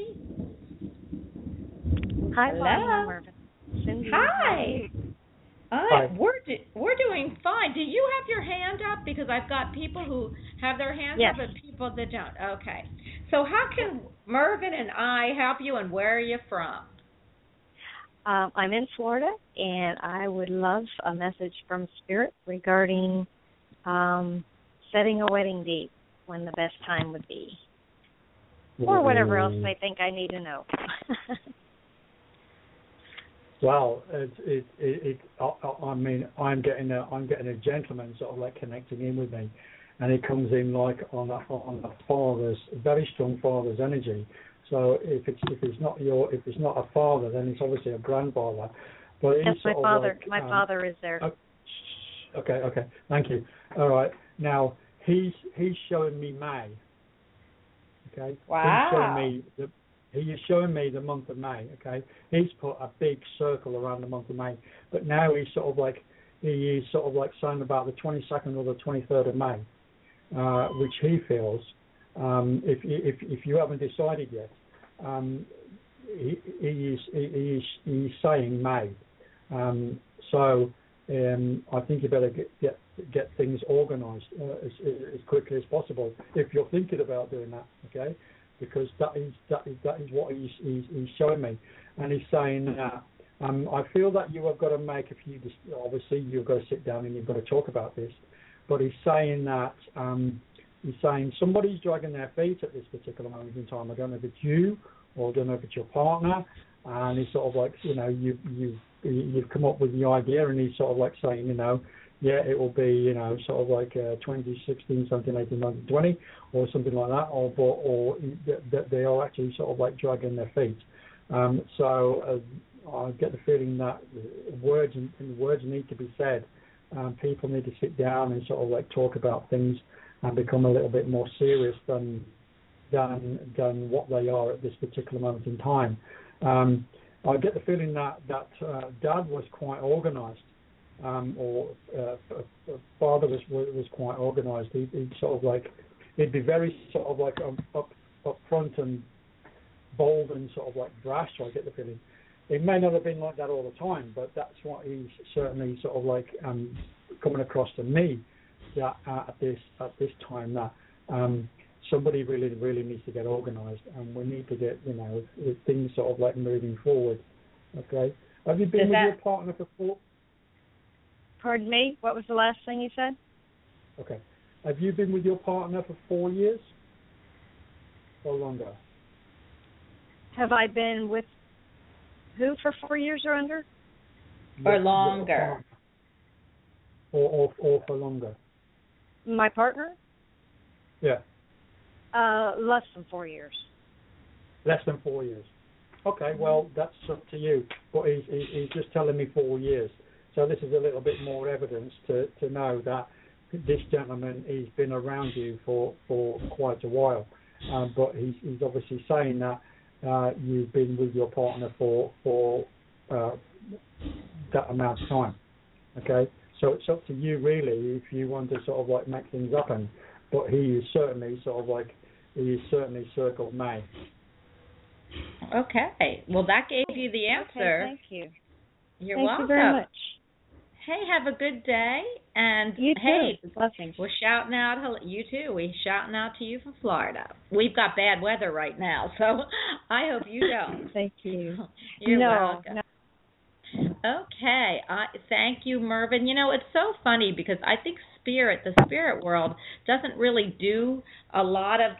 Speaker 5: Hi,
Speaker 3: hello.
Speaker 5: Bonnie and Mervyn. Cindy.
Speaker 3: Hi.
Speaker 4: Hi.
Speaker 3: We're doing fine. Do you have your hand up? Because I've got people who have their hands up and people that don't. Okay. So how can Mervyn and I help you, and where are you from?
Speaker 5: I'm in Florida, and I would love a message from Spirit regarding setting a wedding date, when the best time would be, or whatever else they think I need to know.
Speaker 4: Well, I mean, I'm getting a gentleman sort of like connecting in with me, and it comes in like on a father's, very strong father's energy. So if it's not a father, then it's obviously a grandfather. But
Speaker 5: that's my father. My father is there.
Speaker 4: Okay. Thank you. All right. Now he's showing me May. Okay.
Speaker 3: Wow.
Speaker 4: He is showing me the month of May. Okay. He's put a big circle around the month of May, but now he is sort of like saying about the 22nd or the 23rd of May, which he feels. If you haven't decided yet, he is saying May. So I think you better get things organised as quickly as possible if you're thinking about doing that. Okay, because that is what he's showing me, and he's saying I feel that you have got to make a few. Obviously, you've got to sit down and you've got to talk about this, but he's saying that. he's saying somebody's dragging their feet at this particular moment in time. I don't know if it's you, or I don't know if it's your partner, and he's sort of like, you've come up with the idea, and he's sort of like saying, yeah, it will be, sort of like 2016, 17, 18, 19, 20, or something like that, or that they are actually sort of like dragging their feet. So I get the feeling that words need to be said. People need to sit down and sort of like talk about things and become a little bit more serious than what they are at this particular moment in time. I get the feeling that Dad was quite organised, or Father was quite organised. He'd sort of like, he'd be very sort of like up front and bold and sort of like brash. I get the feeling. It may not have been like that all the time, but that's what he's certainly sort of like coming across to me. That at this time, that somebody really needs to get organised, and we need to get things sort of like moving forward. Okay. Have you been with your partner for 4?
Speaker 5: Pardon me? What was the last thing you said?
Speaker 4: Okay. Have you been with your partner for 4 years or longer?
Speaker 5: Have I been with who for 4 years or under?
Speaker 3: Or longer.
Speaker 4: Or for longer.
Speaker 5: My partner?
Speaker 4: Yeah.
Speaker 5: Less than 4 years.
Speaker 4: Less than 4 years. Okay, well, that's up to you. But he's just telling me 4 years. So this is a little bit more evidence to know that this gentleman, he's been around you for quite a while. But he's obviously saying that you've been with your partner for that amount of time. Okay? So it's up to you, really, if you want to sort of like make things happen. But he is certainly circled May.
Speaker 3: Okay. Well, that gave you the answer.
Speaker 5: Okay, thank you.
Speaker 3: You're
Speaker 5: Thank
Speaker 3: welcome.
Speaker 5: you very much.
Speaker 3: Hey, have a good day. And
Speaker 5: you too.
Speaker 3: Hey,
Speaker 5: blessings.
Speaker 3: We're shouting out, you too. We're shouting out to you from Florida. We've got bad weather right now, so I hope you don't.
Speaker 5: Thank you.
Speaker 3: You're
Speaker 5: No.
Speaker 3: welcome. Okay. Thank you, Mervyn. It's so funny because I think the spirit world doesn't really do a lot of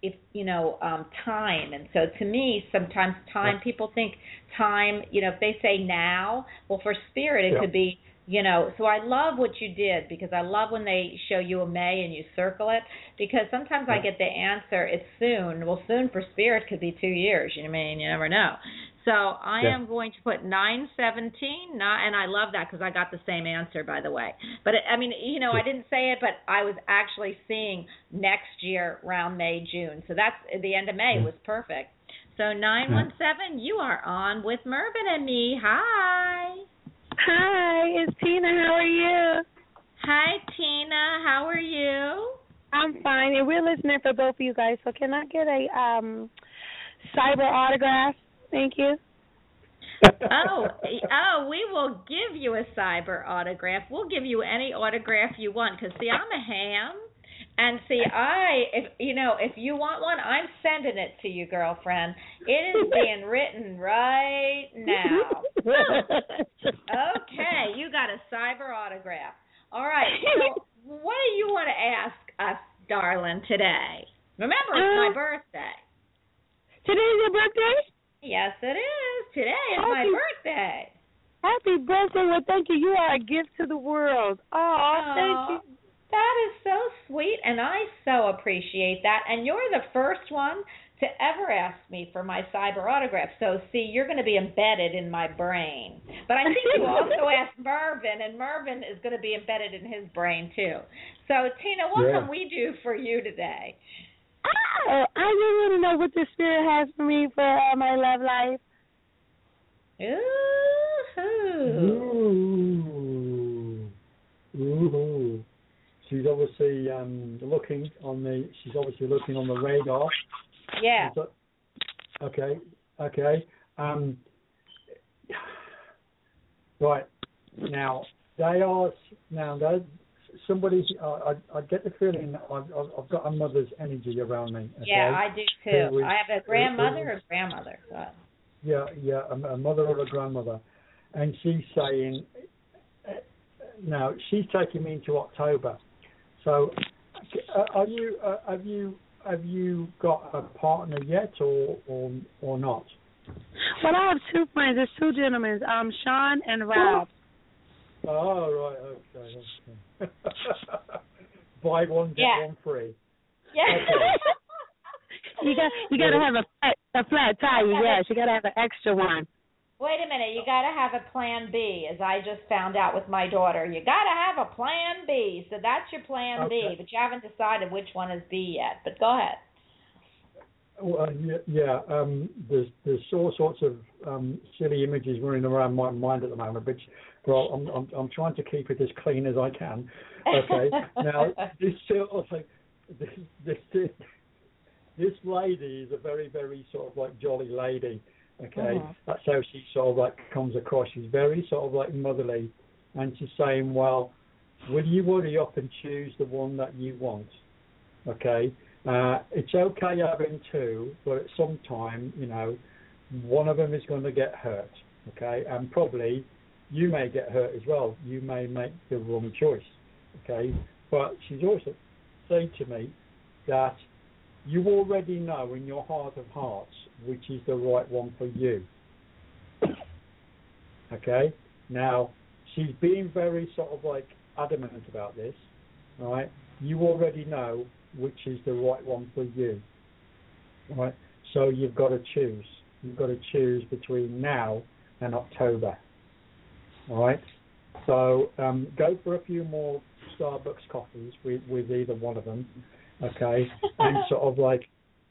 Speaker 3: time. And so to me, sometimes time, people think time, if they say now, well, for spirit, it could be, so I love what you did, because I love when they show you a May and you circle it, because sometimes I get the answer, it's soon. Well, soon for spirit could be 2 years, you never know. So I am going to put 9/17, and I love that because I got the same answer, by the way. But I didn't say it, but I was actually seeing next year around May, June. So that's the end of May was perfect. So 917, you are on with Mervyn and me. Hi.
Speaker 6: Hi, it's Tina. How are you?
Speaker 3: Hi, Tina. How are you?
Speaker 6: I'm fine, and we're listening for both of you guys. So can I get a cyber autograph? Thank you.
Speaker 3: Oh, we will give you a cyber autograph. We'll give you any autograph you want, because, see, I'm a ham. And, see, if you want one, I'm sending it to you, girlfriend. It is being written right now. Okay, you got a cyber autograph. All right, so what do you want to ask us, darling, today? Remember, it's my birthday.
Speaker 6: Today's your birthday?
Speaker 3: Yes, it is. Today is my birthday.
Speaker 6: Happy birthday. Well, thank you. You are a gift to the world. Oh, thank you.
Speaker 3: That is so sweet, and I so appreciate that. And you're the first one to ever ask me for my cyber autograph. So, see, you're going to be embedded in my brain. But I think you also asked Mervyn, and Mervyn is going to be embedded in his brain, too. So, Tina, what can we do for you today?
Speaker 6: Oh, I just want to know what the Spirit has for me for my love life.
Speaker 4: Ooh. She's obviously looking on the radar.
Speaker 3: Yeah.
Speaker 4: Okay. Right. Now, somebody's. I get the feeling that I've got a mother's energy around me. Okay?
Speaker 3: Yeah, I do too. I have a grandmother or grandmother.
Speaker 4: Yeah, a mother or a grandmother, and she's saying, now she's taking me into October. So have you got a partner yet, or not?
Speaker 6: Well, I have two friends. There's two gentlemen, Sean and Rob.
Speaker 4: Oh, right, okay. Buy one, get one free.
Speaker 3: Yeah.
Speaker 4: Okay.
Speaker 6: You got to have a flat tire. Yes, you got to have an extra one.
Speaker 3: Wait a minute, you got to have a plan B, as I just found out with my daughter. You got to have a plan B, so that's your plan B, but you haven't decided which one is B yet. But go ahead.
Speaker 4: Well, there's all sorts of silly images running around my mind at the moment, but I'm trying to keep it as clean as I can. Okay. Now this lady is a very, very sort of like jolly lady. Okay, that's how she sort of like comes across. She's very sort of like motherly, and she's saying, "Well, will you worry up and choose the one that you want?" Okay. It's okay having two, but at some time, one of them is going to get hurt, okay? And probably you may get hurt as well. You may make the wrong choice, okay? But she's also saying to me that you already know in your heart of hearts which is the right one for you, okay? Now, she's being very sort of like adamant about this, right? You already know which is the right one for you, right? So you've got to choose. You've got to choose between now and October, all right? So go for a few more Starbucks coffees with either one of them, okay? And sort of like,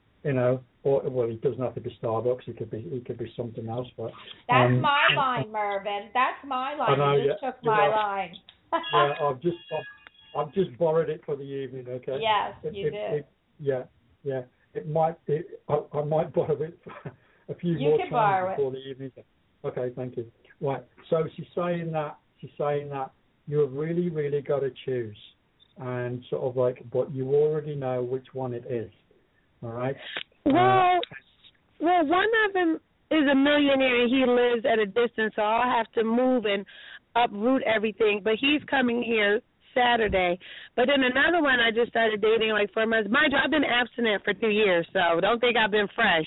Speaker 4: or well, it doesn't have to be Starbucks. It could be something else. But
Speaker 3: that's my line, Mervyn. That's my line. You just took my line.
Speaker 4: Yeah, I've just borrowed it for the evening. Okay.
Speaker 3: Yes, you did.
Speaker 4: Yeah. I might borrow it for a few more times before the evening. Okay, thank you. Right. So she's saying that you've really, really got to choose, and sort of like, but you already know which one it is. All right.
Speaker 6: Well, one of them is a millionaire, and he lives at a distance, so I'll have to move and uproot everything. But he's coming here Saturday. But then another one I just started dating like 4 months. Mind you, I've been abstinent for 2 years, so don't think I've been fresh.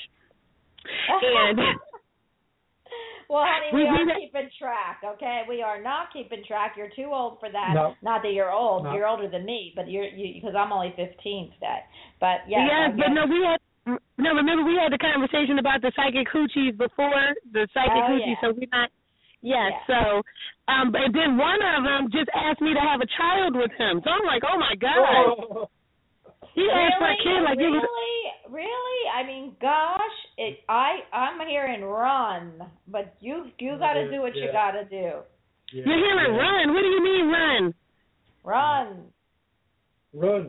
Speaker 6: And
Speaker 3: well, honey, we are keeping track, okay? We are not keeping track. You're too old for that.
Speaker 4: No.
Speaker 3: Not that you're old.
Speaker 4: No.
Speaker 3: You're older than me, but you because I'm only 15 today. But yes,
Speaker 6: remember we had the conversation about the psychic hoochies before, the psychic hoochies, so we're not. Yes, yeah. So, and then one of them just asked me to have a child with him. So I'm like, oh my God. He asked for a kid like
Speaker 3: Really? I mean, gosh, I'm hearing run, but you got to do what you got to do.
Speaker 6: Yeah, you're hearing run. What do you mean run?
Speaker 4: Run.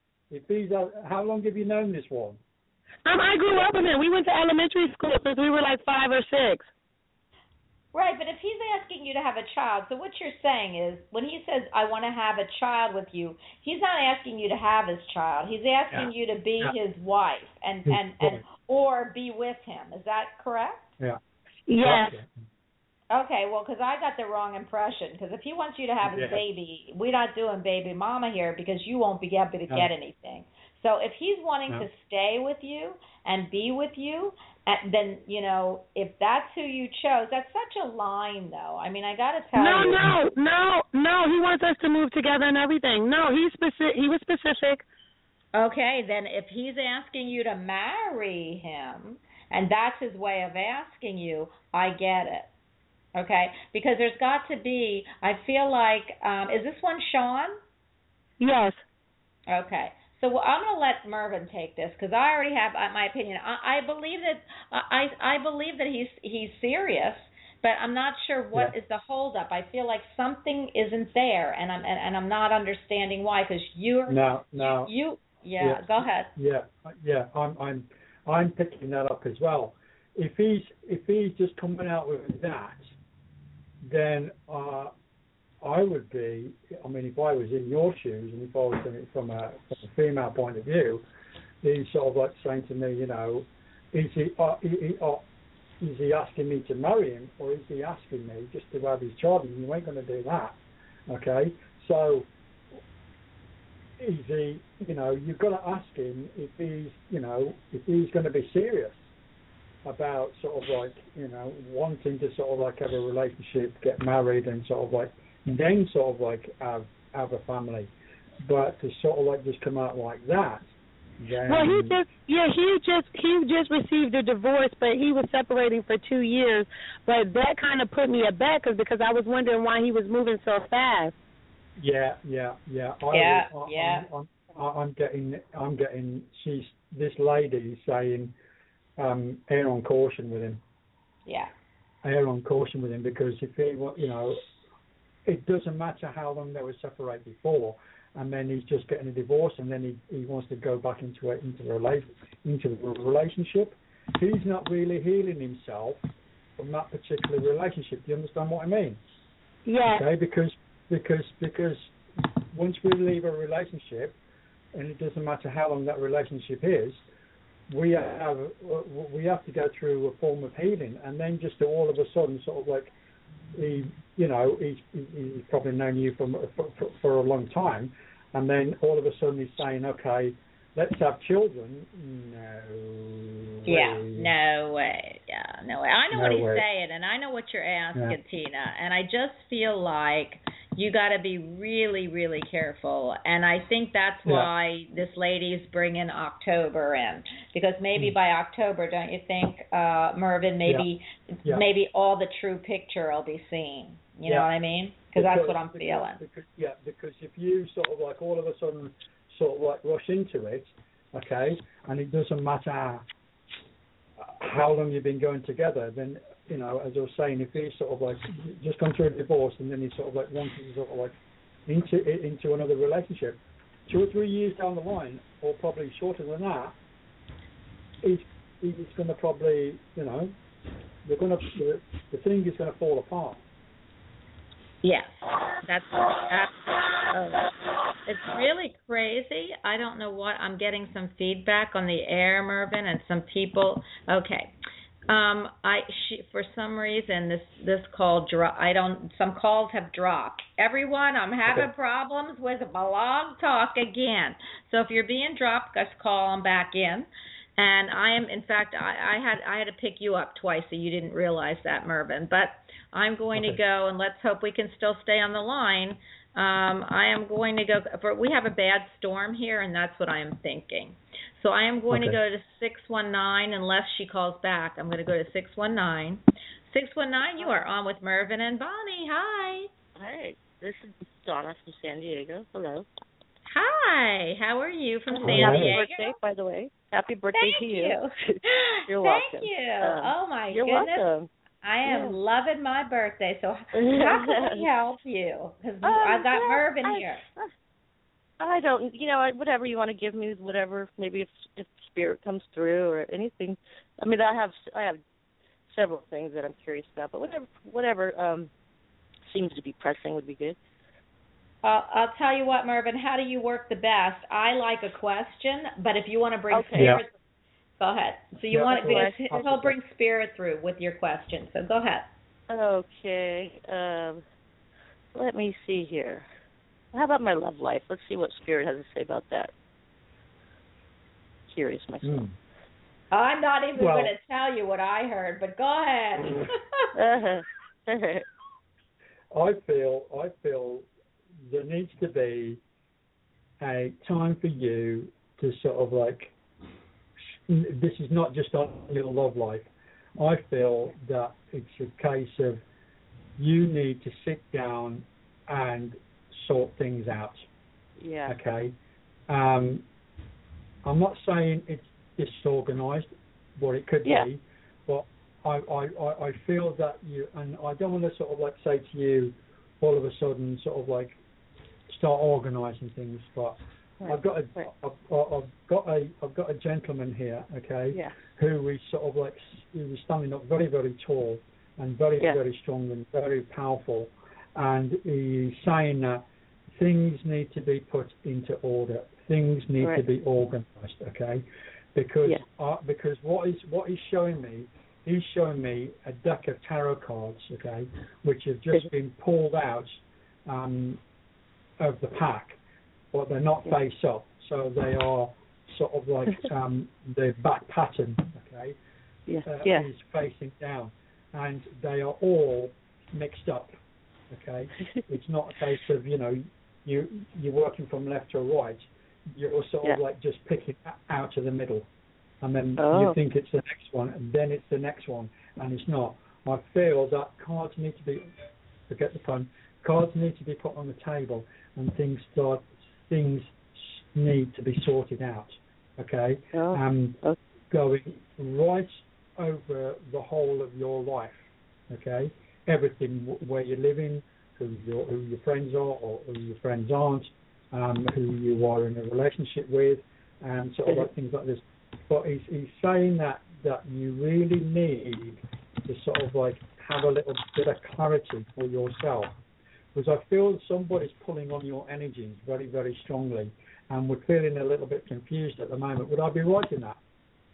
Speaker 4: How long have you known this one?
Speaker 6: I grew up with him. We went to elementary school since we were like 5 or 6.
Speaker 3: Right, but if he's asking you to have a child, so what you're saying is when he says, I want to have a child with you, he's not asking you to have his child. He's asking you to be his wife and or be with him. Is that correct?
Speaker 4: Yeah.
Speaker 6: Yes.
Speaker 3: Okay, well, because I got the wrong impression. Because if he wants you to have his baby, we're not doing baby mama here because you won't be able to get anything. So if he's wanting to stay with you and be with you, then, if that's who you chose, that's such a line, though. I mean, I got to tell you.
Speaker 6: No. He wants us to move together and everything. No, he was specific.
Speaker 3: Okay, then if he's asking you to marry him, and that's his way of asking you, I get it. Okay, because there's got to be, I feel like, is this one Sean?
Speaker 6: Yes.
Speaker 3: Okay. So I'm going to let Mervyn take this because I already have my opinion. I believe that he's serious, but I'm not sure what is the holdup. I feel like something isn't there, and I'm not understanding why. Because go ahead.
Speaker 4: Yeah. I'm picking that up as well. If he's just coming out with that, then I would be. I mean, if I was in your shoes, and if I was in it from a female point of view, he's sort of like saying to me, is he asking me to marry him, or is he asking me just to have his child? And you ain't going to do that, okay? So is he, you've got to ask him if he's going to be serious about sort of like, wanting to sort of like have a relationship, get married, and sort of like, then sort of like have a family. But to sort of like just come out like that. Then,
Speaker 6: well, he just received a divorce, but he was separating for 2 years. But that kind of put me aback because I was wondering why he was moving so fast.
Speaker 4: Yeah. I'm getting. This lady saying, err on caution with him.
Speaker 3: Yeah.
Speaker 4: Err on caution with him, because if he, it doesn't matter how long they were separated before, and then he's just getting a divorce, and then he wants to go back into a relationship. He's not really healing himself from that particular relationship. Do you understand what I mean?
Speaker 6: Yeah.
Speaker 4: Okay, because once we leave a relationship, and it doesn't matter how long that relationship is, we have to go through a form of healing, and then just to all of a sudden sort of like he's probably known you for a long time, and then all of a sudden he's saying, okay, let's have children. No way. I know what he's saying, and I know what you're asking, Tina, and I just feel like you got to be really, really careful, and I think that's why this lady's bringing October in, because maybe by October, don't you think, Mervyn, maybe all the true picture will be seen. You know what I mean? Because that's what I'm feeling. Because if you sort of like all of a sudden sort of like rush into it, okay, and it doesn't matter how long you've been going together, then, as I was saying, if he's sort of like just gone through a divorce and then he's sort of like wanting to sort of like into another relationship, 2 or 3 years down the line, or probably shorter than that, he's going to probably, the thing is going to fall apart.
Speaker 3: Yeah, that's it's really crazy. I don't know what, I'm getting some feedback on the air, Mervyn, and some people. Okay, for some reason this call some calls have dropped. Everyone, I'm having problems with Blog Talk again. So if you're being dropped, just call them back in. And I am, in fact, I had to pick you up twice, so you didn't realize that, Mervyn. But I'm going to go, and let's hope we can still stay on the line. I am going to go, we have a bad storm here, and that's what I am thinking. So I am going to go to 619, unless she calls back. I'm going to go to 619. 619, you are on with Mervyn and Bonnie. Hi.
Speaker 7: Hi, this is Donna from San Diego. Hello.
Speaker 3: Hi, how are you from San Diego?
Speaker 7: Happy birthday, by the way. Happy birthday to you. You're welcome.
Speaker 3: Thank you. Oh, my
Speaker 7: you're
Speaker 3: goodness.
Speaker 7: You're welcome.
Speaker 3: I am loving my birthday, so how can we help you? Because I've got Mervyn here.
Speaker 7: I don't, whatever you want to give me, whatever, maybe if spirit comes through or anything. I mean, I have several things that I'm curious about, but whatever seems to be pressing would be good.
Speaker 3: I'll tell you what, Mervyn, how do you work the best? I like a question, but if you want to bring spirit, go ahead. So you want to, he'll bring spirit through with your question, so go ahead.
Speaker 7: Okay. Let me see here. How about my love life? Let's see what spirit has to say about that. Curious myself.
Speaker 3: I'm not even going to tell you what I heard, but go ahead.
Speaker 4: I feel there needs to be a time for you to sort of like, this is not just on your love life. I feel that it's a case of you need to sit down and sort things out.
Speaker 7: Yeah.
Speaker 4: Okay. I'm not saying it's disorganized, but it could be. But I feel that you, and I don't want to sort of like say to you all of a sudden sort of like start organizing things, but I've got a gentleman here, who is sort of like, he was standing up very, very tall and very, very strong and very powerful, and he's saying that things need to be put into order, things need to be organized, because what he's showing me, he's showing me a deck of tarot cards, which have just been pulled out of the pack. but they're not face up. So they are sort of like the back pattern, okay,
Speaker 7: Yeah.
Speaker 4: is facing down, and they are all mixed up, okay. It's not a case of you're working from left to right. You're sort of like just picking out of the middle, and then you think it's the next one, and then it's the next one, and it's not. I feel that cards need to be, forget the pun, cards need to be put on the table, and things need to be sorted out, okay? Going right over the whole of your life, okay? Everything, where you're living, who your friends are or who your friends aren't, who you are in a relationship with, and sort of like things like this. But he's saying that you really need to sort of like have a little bit of clarity for yourself, because I feel somebody's pulling on your energies very, very strongly, and we're feeling a little bit confused at the moment. Would I be right in that?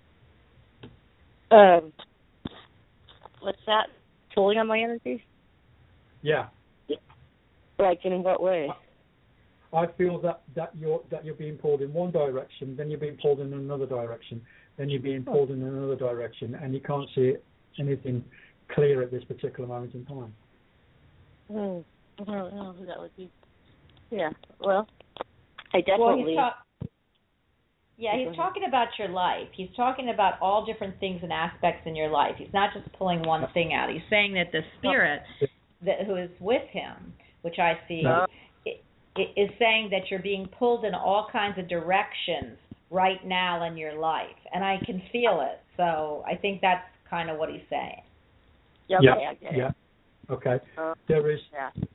Speaker 7: What's that? Pulling on my energy?
Speaker 4: Yeah.
Speaker 7: Like in what way?
Speaker 4: I feel that you're being pulled in one direction, then you're being pulled in another direction, then you're being pulled in another direction, and you can't see anything clear at this particular moment in time.
Speaker 7: I don't know who that would be. Yeah. Well, I definitely.
Speaker 3: He's talking about your life. He's talking about all different things and aspects in your life. He's not just pulling one thing out. He's saying that the spirit who is with him, which I see, is saying that you're being pulled in all kinds of directions right now in your life, and I can feel it. So I think that's kind of what he's saying.
Speaker 4: Yeah. Okay. There is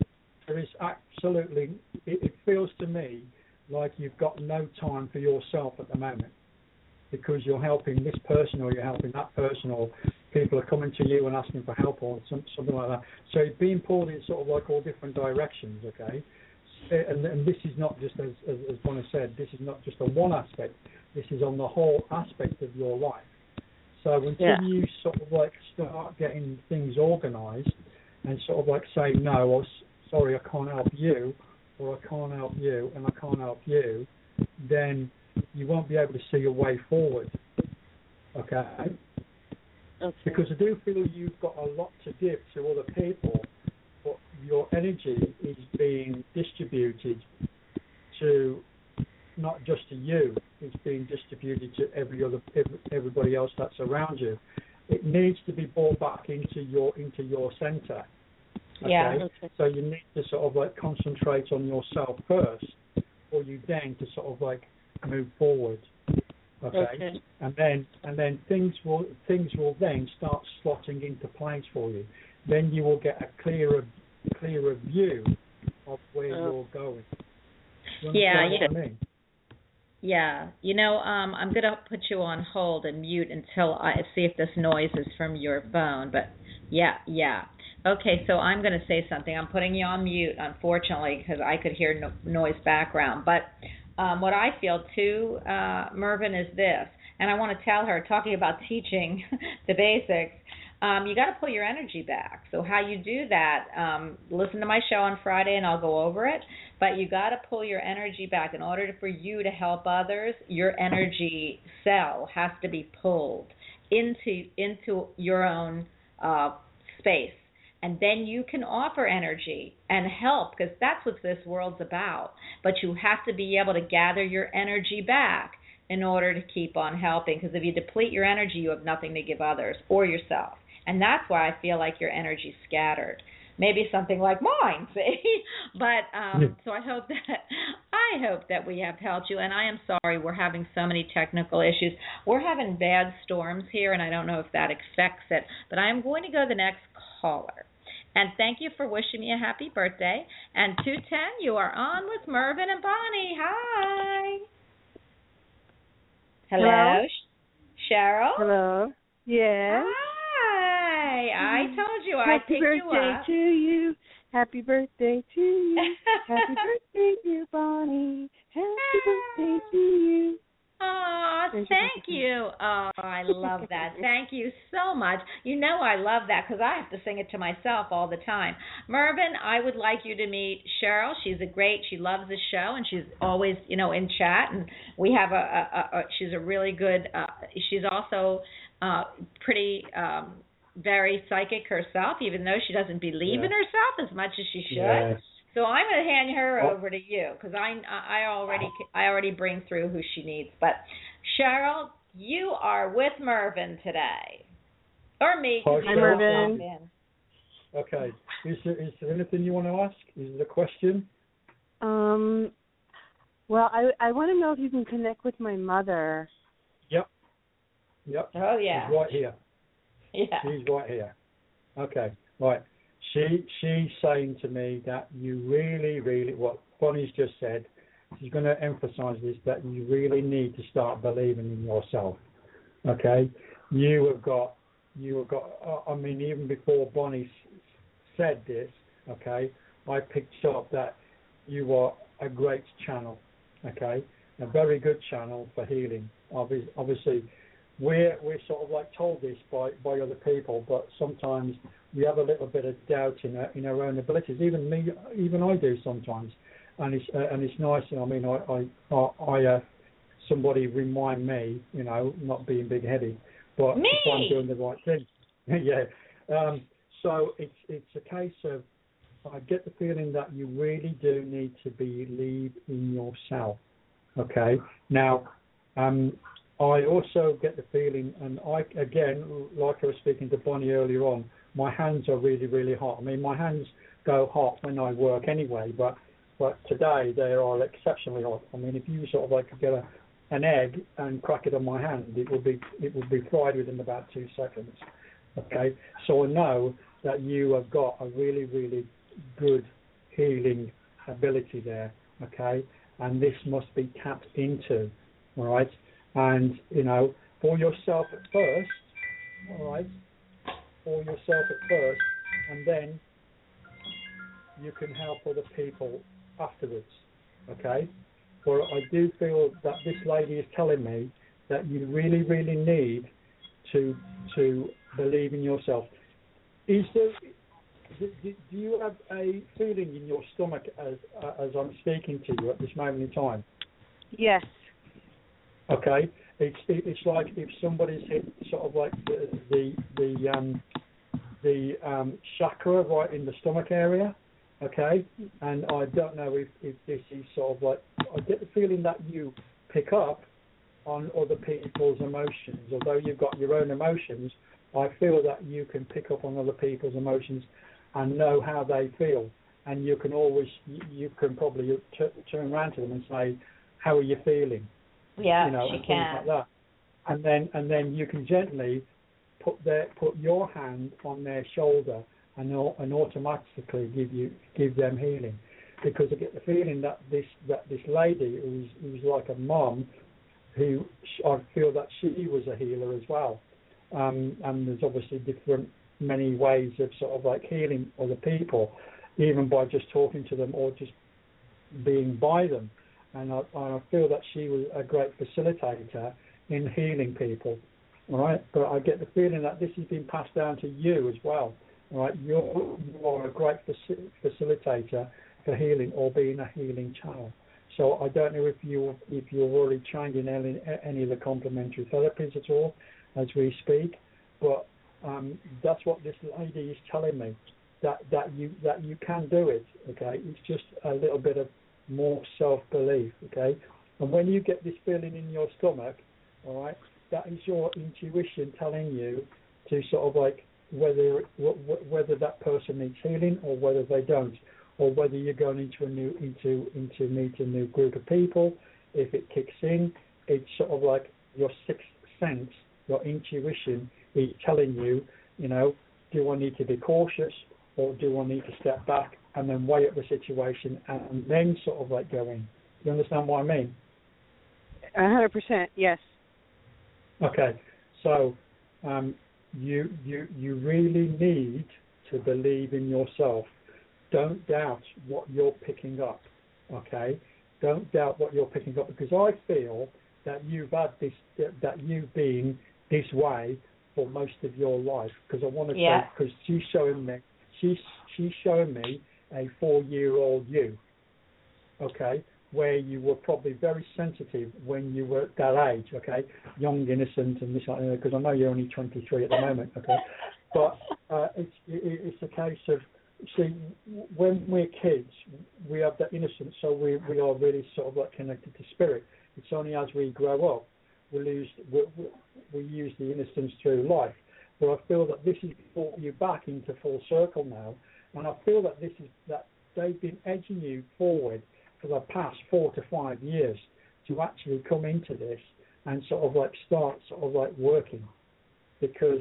Speaker 4: absolutely. It feels to me like you've got no time for yourself at the moment, because you're helping this person or you're helping that person, or people are coming to you and asking for help or something like that. So you're being pulled in sort of like all different directions, okay? And this is not just, as Bonnie said, this is not just on one aspect. This is on the whole aspect of your life. So until you sort of like start getting things organised and sort of like say, no, or sorry, I can't help you, or I can't help you, and I can't help you, then you won't be able to see your way forward, okay? Because I do feel you've got a lot to give to other people, but your energy is being distributed to, not just to you, it's being distributed to everybody else that's around you. It needs to be brought back into your centre. Okay? So you need to sort of like concentrate on yourself first, or you then to sort of like move forward. Okay. And then things will then start slotting into place for you. Then you will get a clearer view of where you're going. You understand what I mean?
Speaker 3: Yeah. I'm going to put you on hold and mute until I see if this noise is from your phone. But yeah. Okay, so I'm going to say something. I'm putting you on mute, unfortunately, because I could hear noise background. But what I feel, too, Mervyn, is this. And I want to tell her, talking about teaching the basics, you got to pull your energy back. So how you do that, listen to my show on Friday and I'll go over it. But you got to pull your energy back. In order for you to help others, your energy cell has to be pulled into your own space. And then you can offer energy and help, because that's what this world's about. But you have to be able to gather your energy back in order to keep on helping, because if you deplete your energy, you have nothing to give others or yourself. And that's why I feel like your energy's scattered. Maybe something like mine, see? But so I hope that we have helped you. And I am sorry we're having so many technical issues. We're having bad storms here, and I don't know if that affects it. But I am going to go to the next caller. And thank you for wishing me a happy birthday. And 210, you are on with Mervyn and Bonnie. Hi. Hello? Cheryl?
Speaker 6: Hello. Yes.
Speaker 3: Hi. I told you I'd pick you up.
Speaker 6: Happy birthday to you. Happy birthday to you. Happy birthday, dear Bonnie. Happy birthday to you.
Speaker 3: Aw, thank you. Oh, I love that. Thank you so much. You know I love that because I have to sing it to myself all the time. Mervyn, I would like you to meet Cheryl. She loves the show, and she's always, in chat. And we have she's a really good, she's also pretty very psychic herself, even though she doesn't believe in herself as much as she should.
Speaker 4: Yes.
Speaker 3: So I'm going to hand her over to you because I already bring through who she needs. But Cheryl, you are with Mervyn today, or me.
Speaker 4: Hi,
Speaker 6: Mervyn.
Speaker 4: Okay. Is there anything you want to ask? Is there a question?
Speaker 6: Well, I want to know if you can connect with my mother.
Speaker 4: Yep.
Speaker 3: Oh yeah.
Speaker 4: She's right here.
Speaker 3: Yeah.
Speaker 4: She's right here. Okay. Right. She's saying to me that you really, really, what Bonnie's just said, she's going to emphasize this, that you really need to start believing in yourself. Okay? You have got, I mean, even before Bonnie said this, okay, I picked up that you are a great channel, okay, a very good channel for healing. Obviously, we're sort of like told this by other people, but sometimes we have a little bit of doubt in our own abilities. Even I do sometimes, and it's nice. I mean, I somebody remind me, not being big-headed, but if I'm doing the right thing. Yeah. So it's a case of, I get the feeling that you really do need to believe in yourself. Okay. Now, I also get the feeling, and again, like I was speaking to Bonnie earlier on, my hands are really, really hot. I mean, my hands go hot when I work anyway, but today they are exceptionally hot. I mean, if you sort of like get an egg and crack it on my hand, it would be fried within about 2 seconds. Okay, so I know that you have got a really, really good healing ability there. Okay, and this must be tapped into. All right. And, for yourself at first, all right, and then you can help other people afterwards, okay? But I do feel that this lady is telling me that you really, really need to believe in yourself. Do you have a feeling in your stomach as I'm speaking to you at this moment in time?
Speaker 6: Yes.
Speaker 4: Okay, it's like if somebody's hit sort of like the chakra right in the stomach area, okay, and I don't know if this is sort of like, I get the feeling that you pick up on other people's emotions. Although you've got your own emotions, I feel that you can pick up on other people's emotions and know how they feel, and you can probably turn around to them and say, how are you feeling?
Speaker 3: Yeah,
Speaker 4: she can. Like that. And then you can gently put your hand on their shoulder and automatically give them healing, because I get the feeling that this lady who's like a mom, who I feel that she was a healer as well, and there's obviously many ways of sort of like healing other people, even by just talking to them or just being by them. And I feel that she was a great facilitator in healing people, all right? But I get the feeling that this has been passed down to you as well, all right? You are a great facilitator for healing or being a healing channel. So I don't know if you're already trained in any of the complementary therapies at all as we speak, but that's what this lady is telling me, that you can do it, okay? It's just a little bit of more self-belief, okay? And when you get this feeling in your stomach, all right, that is your intuition telling you to sort of like whether that person needs healing or whether they don't, or whether you're going into meet a new group of people. If it kicks in, it's sort of like your sixth sense, your intuition is telling you, do I need to be cautious or do I need to step back and then weigh up the situation and then sort of like go in? You understand what I mean?
Speaker 6: 100%, yes.
Speaker 4: Okay, so you really need to believe in yourself. Don't doubt what you're picking up, okay? Don't doubt what you're picking up, because I feel that you've had this, that you've been this way for most of your life. Because I want to say, because she's showing me a 4-year-old you, okay, where you were probably very sensitive when you were at that age, okay, young, innocent, and this, because I know you're only 23 at the moment, okay, but it's a case of, see, when we're kids, we have that innocence, so we are really sort of like connected to spirit. It's only as we grow up, we use the innocence through life. But I feel that this has brought you back into full circle now, and I feel that that they've been edging you forward for the past 4 to 5 years to actually come into this and sort of like start sort of like working, because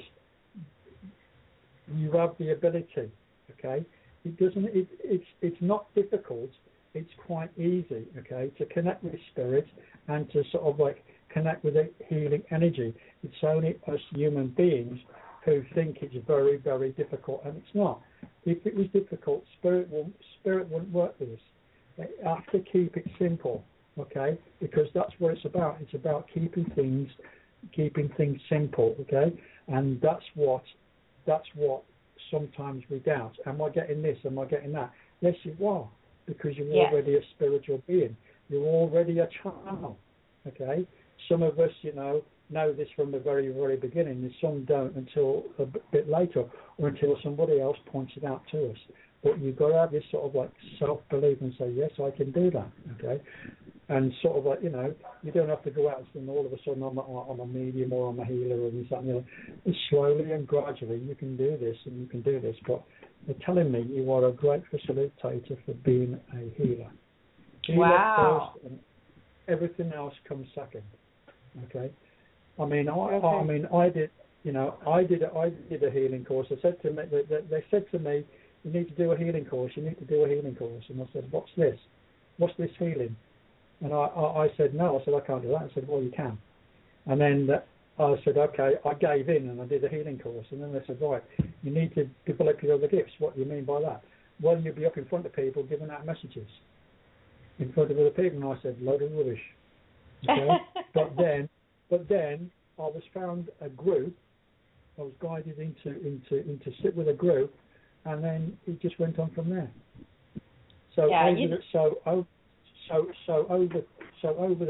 Speaker 4: you have the ability. Okay, it's not difficult. It's quite easy. Okay, to connect with spirit and to sort of like connect with a healing energy. It's only us human beings who think it's very, very difficult, and it's not. If it was difficult, spirit wouldn't work with us. They have to keep it simple, okay? Because that's what it's about. It's about keeping things simple, okay? And that's what sometimes we doubt. Am I getting this? Am I getting that? Yes, you are, because you're already a spiritual being. You're already a child, okay? Some of us, know this from the very, very beginning, and some don't until a bit later, or until somebody else points it out to us. But you've got to have this sort of like self-belief and say, yes, I can do that, okay? And sort of like, you don't have to go out and all of a sudden I'm a medium or I'm a healer or this, that, and the other. It's slowly and gradually you can do this and you can do this. But they're telling me you are a great facilitator for being a healer.
Speaker 3: Wow.
Speaker 4: First, and everything else comes second, okay? I did a healing course. They said to me, you need to do a healing course. You need to do a healing course. And I said, what's this? What's this healing? And I said, no. I said, I can't do that. I said, well, you can. And then I said, okay. I gave in and I did a healing course. And then they said, right, you need to develop your other gifts. What do you mean by that? Well, you'll be up in front of people giving out messages in front of other people. And I said, load of rubbish. Okay? But then I was found a group. I was guided into sit with a group, and then it just went on from there. So over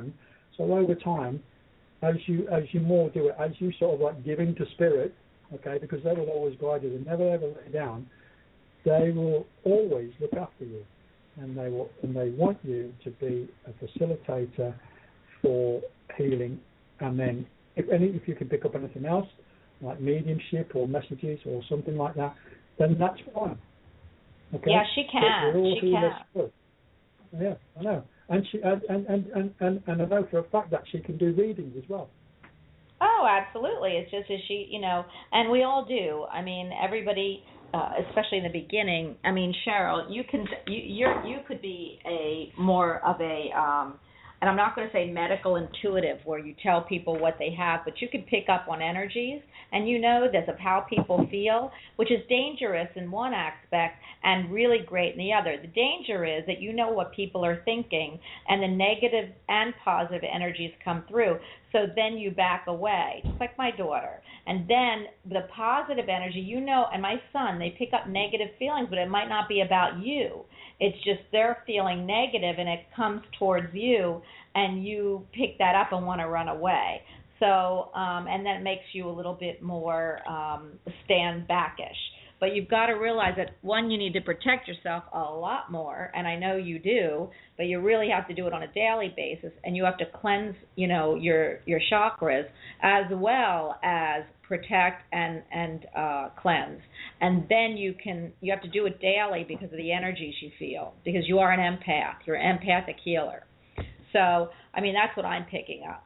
Speaker 4: time, as you more do it, as you sort of like give into spirit, okay, because they will always guide you, they never ever let you down. They will always look after you, and they want you to be a facilitator for healing. And then if you can pick up anything else, like mediumship or messages or something like that, then that's fine. Okay?
Speaker 3: Yeah, she can. She can.
Speaker 4: Yeah, I know. And she and I know for a fact that she can do readings as well.
Speaker 3: Oh, absolutely. It's just as she, and we all do. I mean, everybody, especially in the beginning. I mean, Cheryl, you could be more of a and I'm not going to say medical intuitive where you tell people what they have, but you can pick up on energies and this of how people feel, which is dangerous in one aspect and really great in the other. The danger is that you know what people are thinking and the negative and positive energies come through. So then you back away, just like my daughter. And then the positive energy, and my son, they pick up negative feelings, but it might not be about you. It's just they're feeling negative, and it comes towards you, and you pick that up and want to run away. So, and that makes you a little bit more stand backish. But you've got to realize that, one, you need to protect yourself a lot more, and I know you do, but you really have to do it on a daily basis, and you have to cleanse, your chakras as well as protect and cleanse. And then you have to do it daily because of the energies you feel, because you are an empath. You're an empathic healer. So, I mean, that's what I'm picking up.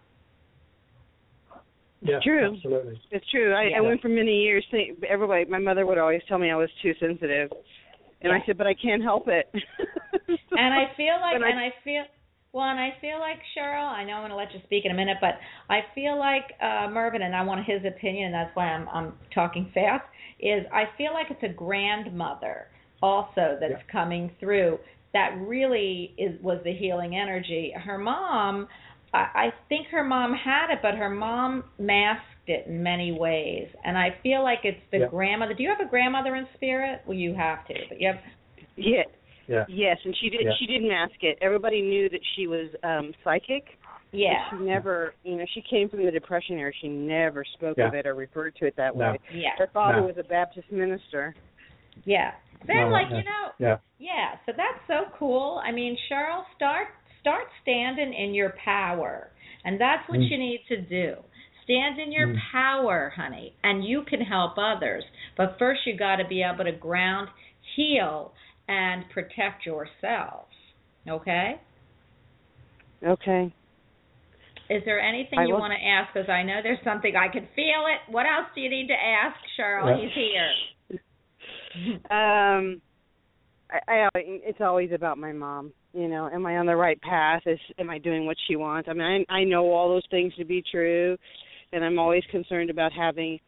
Speaker 4: Yeah,
Speaker 6: it's true.
Speaker 4: Absolutely.
Speaker 6: It's true. I went for many years. My mother would always tell me I was too sensitive, and I said, but I can't help it.
Speaker 3: And I feel like Cheryl, I know I'm going to let you speak in a minute, but I feel like Mervyn, and I want his opinion, and that's why I'm talking fast, is I feel like it's a grandmother also that's coming through that really was the healing energy. Her mom, I think her mom had it, but her mom masked it in many ways. And I feel like it's the grandmother. Do you have a grandmother in spirit? Well, you have to, but you have.
Speaker 8: Yeah.
Speaker 4: Yeah.
Speaker 8: Yes, and she did.
Speaker 4: Yeah.
Speaker 8: She did mask it. Everybody knew that she was psychic.
Speaker 3: Yeah.
Speaker 8: But she never, she came from the Depression era. She never spoke of it or referred to it that way.
Speaker 3: Yeah.
Speaker 8: Her father was a Baptist minister.
Speaker 3: Yeah. Then,
Speaker 4: Yeah.
Speaker 3: So that's so cool. I mean, Cheryl, start standing in your power, and that's what you need to do. Stand in your power, honey, and you can help others. But first, you got to be able to ground, heal, and protect yourself. Okay?
Speaker 8: Okay.
Speaker 3: Is there anything you want to ask? Because I know there's something. I can feel it. What else do you need to ask, Cheryl? He's here.
Speaker 8: It's always about my mom. Am I on the right path? Am I doing what she wants? I mean, I know all those things to be true, and I'm always concerned about having,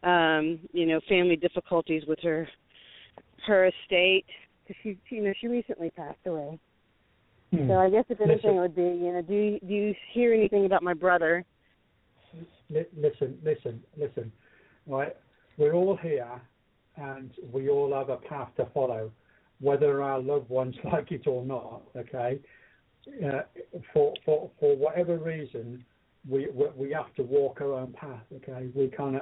Speaker 8: family difficulties with her estate. Because she recently passed away. So I guess if anything would be, do you hear anything about my brother?
Speaker 4: Listen. Right, we're all here, and we all have a path to follow, whether our loved ones like it or not. Okay, for whatever reason, we have to walk our own path. Okay, we can't.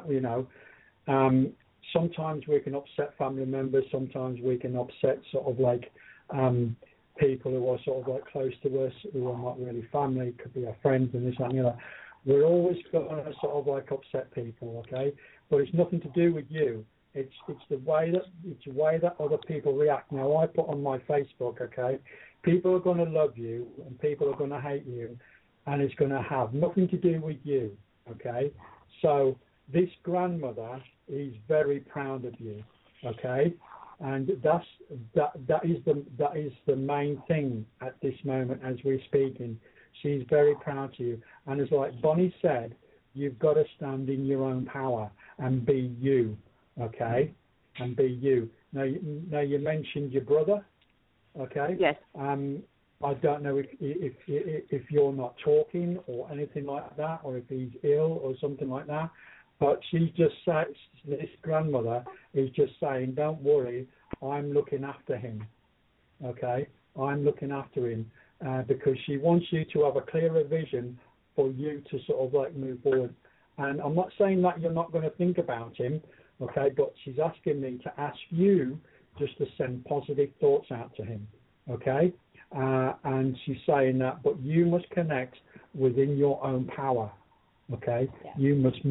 Speaker 4: Sometimes we can upset family members. Sometimes we can upset sort of like people who are sort of like close to us, who are not really family, could be our friends and this and the other. We're always going to sort of like upset people, okay? But it's nothing to do with you. It's the way that other people react. Now I put on my Facebook, okay? People are going to love you and people are going to hate you, and it's going to have nothing to do with you, okay? So this grandmother is very proud of you, okay? And that is the main thing at this moment as we're speaking. She's very proud of you. And as like Bonnie said, you've got to stand in your own power and be you, okay? And be you. Now you mentioned your brother, okay?
Speaker 8: Yes.
Speaker 4: I don't know if you're not talking or anything like that, or if he's ill or something like that. But she's just this grandmother is just saying, don't worry, I'm looking after him, okay? I'm looking after him because she wants you to have a clearer vision for you to sort of like move forward. And I'm not saying that you're not going to think about him, okay? But she's asking me to ask you just to send positive thoughts out to him, okay? And she's saying that, but you must connect within your own power. Okay, yeah. You must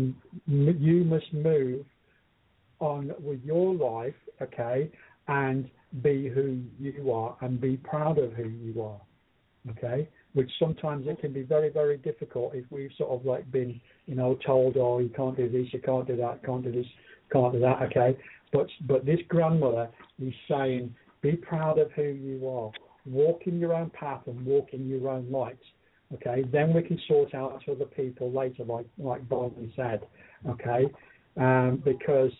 Speaker 4: move on with your life, okay, and be who you are and be proud of who you are, okay. Which sometimes it can be very, very difficult if we've sort of like been, told, oh, you can't do this, you can't do that, can't do this, can't do that, okay. But this grandmother is saying, be proud of who you are, walk in your own path and walk in your own light. Okay, then we can sort out other people later, like Bonnie said. Okay, because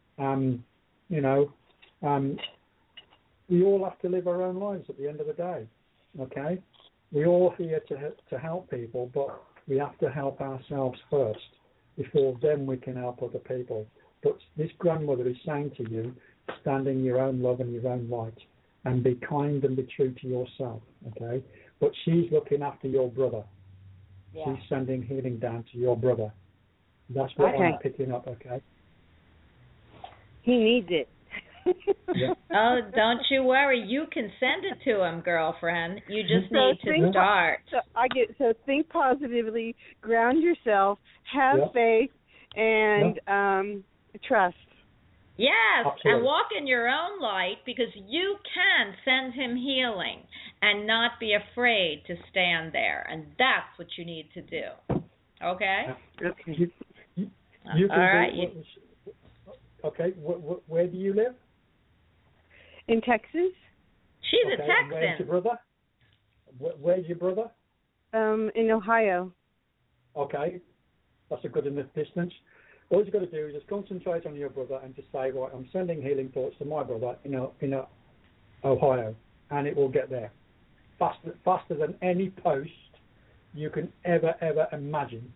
Speaker 4: we all have to live our own lives at the end of the day. Okay, we're all here to help people, but we have to help ourselves first before then we can help other people. But this grandmother is saying to you, stand in your own love and your own light, and be kind and be true to yourself. Okay. But she's looking after your brother. Yeah. She's sending healing down to your brother. That's what I'm picking up, okay?
Speaker 8: He needs it.
Speaker 4: Yeah.
Speaker 3: Oh, don't you worry. You can send it to him, girlfriend. You just need to start.
Speaker 8: So think positively, ground yourself, have faith, and trust.
Speaker 3: Yes,
Speaker 4: absolutely.
Speaker 3: And walk in your own light, because you can send him healing and not be afraid to stand there. And that's what you need to do. Okay?
Speaker 8: Okay.
Speaker 4: You can
Speaker 3: all right.
Speaker 4: Okay, where do you live?
Speaker 8: In Texas.
Speaker 3: She's a Texan.
Speaker 4: And where's your brother? Where's your brother?
Speaker 8: In Ohio.
Speaker 4: Okay, that's a good enough distance. All you've got to do is just concentrate on your brother and just say, right, I'm sending healing thoughts to my brother in Ohio, and it will get there faster than any post you can ever imagine.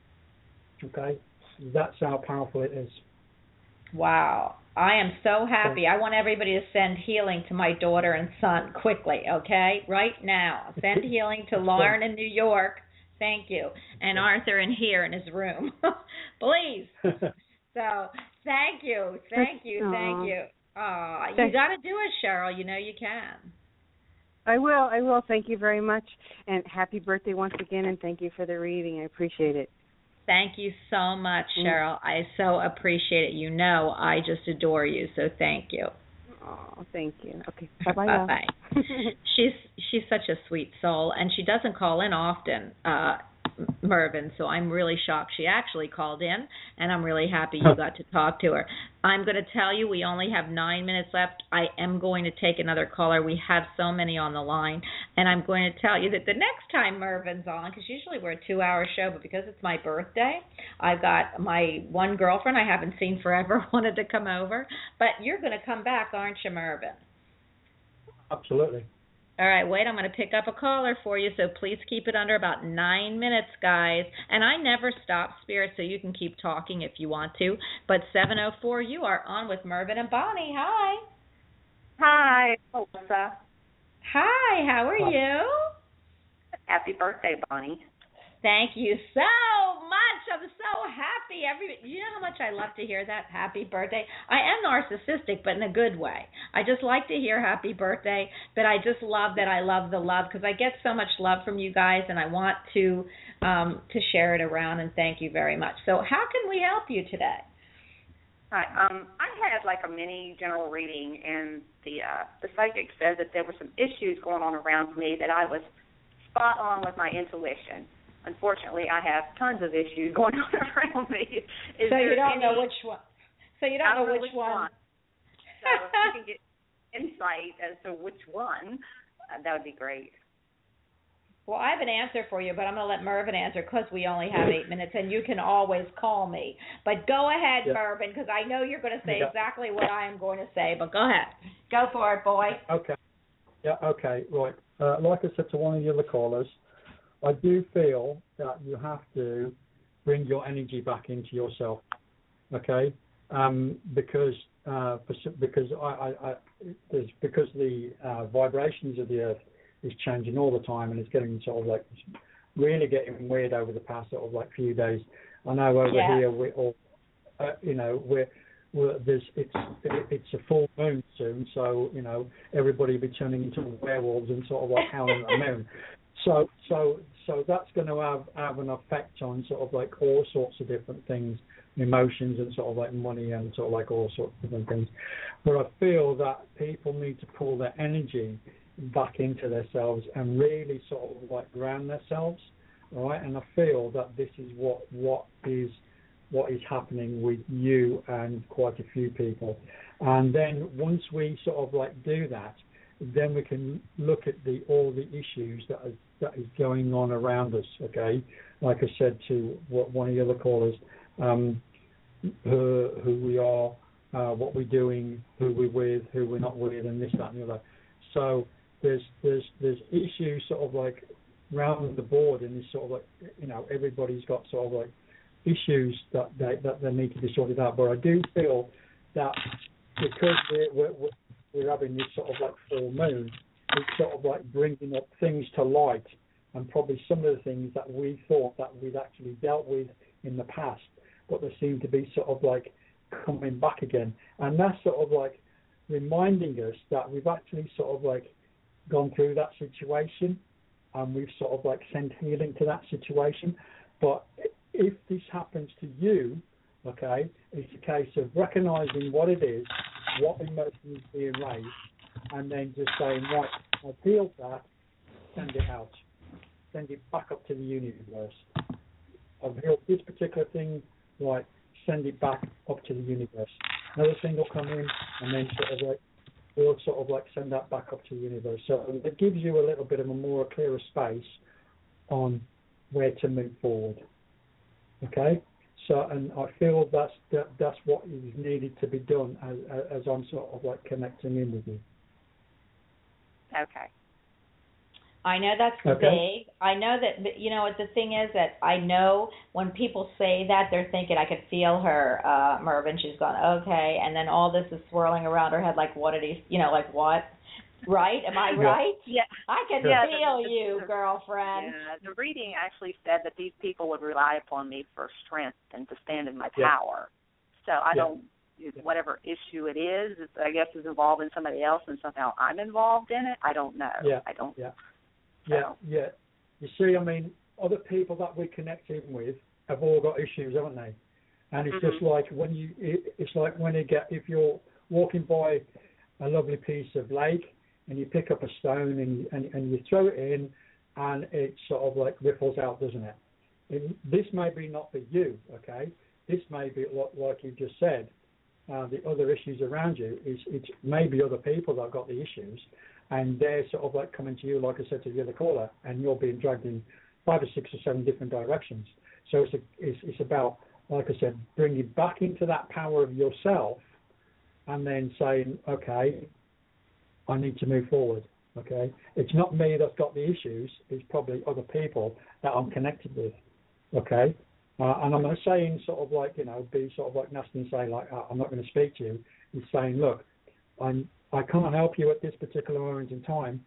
Speaker 4: Okay, that's how powerful it is.
Speaker 3: Wow. I am so happy. I want everybody to send healing to my daughter and son quickly, okay? Right now. Send healing to Lauren in New York. Thank you. And Arthur in here in his room. Please. So, thank you. Thank you. You got to do it, Cheryl. You know you can.
Speaker 8: I will. Thank you very much. And happy birthday once again, and thank you for the reading. I appreciate it.
Speaker 3: Thank you so much, Cheryl. I so appreciate it. You know I just adore you, so thank you.
Speaker 8: Oh, thank you. Okay, bye-bye.
Speaker 3: Bye-bye. She's such a sweet soul, and she doesn't call in often, Mervyn, so I'm really shocked she actually called in, and I'm really happy you got to talk to her. I'm going to tell you we only have 9 minutes left. I am going to take another caller. We have so many on the line, and I'm going to tell you that the next time Mervyn's on, because usually we're a 2-hour show, but because it's my birthday, I've got my one girlfriend I haven't seen forever wanted to come over, but you're going to come back, aren't you, Mervyn?
Speaker 4: Absolutely.
Speaker 3: All right, wait, I'm going to pick up a caller for you, so please keep it under about 9 minutes, guys. And I never stop, Spirit, so you can keep talking if you want to. But 7:04, you are on with Mervyn and Bonnie. Hi.
Speaker 9: Hi, Melissa.
Speaker 3: Hi, how are you?
Speaker 9: Happy birthday, Bonnie.
Speaker 3: Thank you so much. I'm so happy. You know how much I love to hear that, happy birthday? I am narcissistic, but in a good way. I just like to hear happy birthday, but I just love that I love the love because I get so much love from you guys, and I want to share it around, and thank you very much. So how can we help you today?
Speaker 9: Hi. I had like a mini general reading, and the psychic said that there were some issues going on around me that I was spot on with my intuition. Unfortunately, I have tons of issues going on around me.
Speaker 3: So you don't know which one. So you don't know which one.
Speaker 9: So if you can get insight as to which one, that would be great.
Speaker 3: Well, I have an answer for you, but I'm going to let Mervyn answer because we only have 8 minutes, and you can always call me. But go ahead, Mervyn, because I know you're going to say exactly what I am going to say. But go ahead. Go for it, boy.
Speaker 4: Okay. Yeah, okay, right. Like I said to one of the other callers, I do feel that you have to bring your energy back into yourself, okay? Because the vibrations of the earth is changing all the time, and it's getting sort of like really getting weird over the past sort of like few days. I know over here we're all, it's a full moon soon, so everybody will be turning into werewolves and sort of like howling at the moon. So that's going to have an effect on sort of like all sorts of different things, emotions and sort of like money and sort of like all sorts of different things. But I feel that people need to pull their energy back into themselves and really sort of like ground themselves, all right? And I feel that this is what is happening with you and quite a few people. And then once we sort of like do that, then we can look at all the issues that is going on around us, okay? Like I said to one of the other callers, who we are, what we're doing, who we're with, who we're not with, and this, that, and the other. So there's issues sort of like round the board, and this sort of like, everybody's got sort of like issues that they need to be sorted out. But I do feel that because we're having this sort of like full moon, it's sort of like bringing up things to light, and probably some of the things that we thought that we'd actually dealt with in the past, but they seem to be sort of like coming back again. And that's sort of like reminding us that we've actually sort of like gone through that situation, and we've sort of like sent healing to that situation. But if this happens to you, okay, it's a case of recognizing what it is, what emotion is being raised, and then just saying, right, I feel that, send it out. Send it back up to the universe. I've healed this particular thing, right, send it back up to the universe. Another thing will come in, and then we'll sort of like send that back up to the universe. So it gives you a little bit of a more clearer space on where to move forward. Okay? So, and I feel that's what is needed to be done as I'm sort of like connecting in with you.
Speaker 9: Okay.
Speaker 3: I know that's
Speaker 4: Okay.
Speaker 3: vague. I know that, but you know what the thing is that I know when people say that, they're thinking, I could feel her, Mervyn. She's going, okay, and then all this is swirling around her head, like, what did he, like what? Right? Am I right?
Speaker 9: Yeah.
Speaker 3: I can feel you, girlfriend.
Speaker 9: Yeah, the reading actually said that these people would rely upon me for strength and to stand in my
Speaker 4: Yeah.
Speaker 9: power. So I don't, whatever issue it is, I guess is involving somebody else and somehow I'm involved in it. I don't know.
Speaker 4: Yeah.
Speaker 9: I don't.
Speaker 4: Yeah.
Speaker 9: So.
Speaker 4: Yeah. You see, I mean, other people that we connect in with have all got issues, haven't they? And it's just like if you're walking by a lovely piece of lake and you pick up a stone and you throw it in and it sort of like ripples out, doesn't it? This may be not for you, okay? This may be, like you just said, the other issues around you, it's maybe other people that have got the issues, and they're sort of like coming to you, like I said to the other caller, and you're being dragged in 5 or 6 or 7 different directions. So it's about, like I said, bringing back into that power of yourself, and then saying, okay, I need to move forward. Okay, it's not me that's got the issues. It's probably other people that I'm connected with. Okay, and I'm not saying sort of like, be sort of like nasty and say like, I'm not going to speak to you. It's saying, look, I can't help you at this particular moment in time.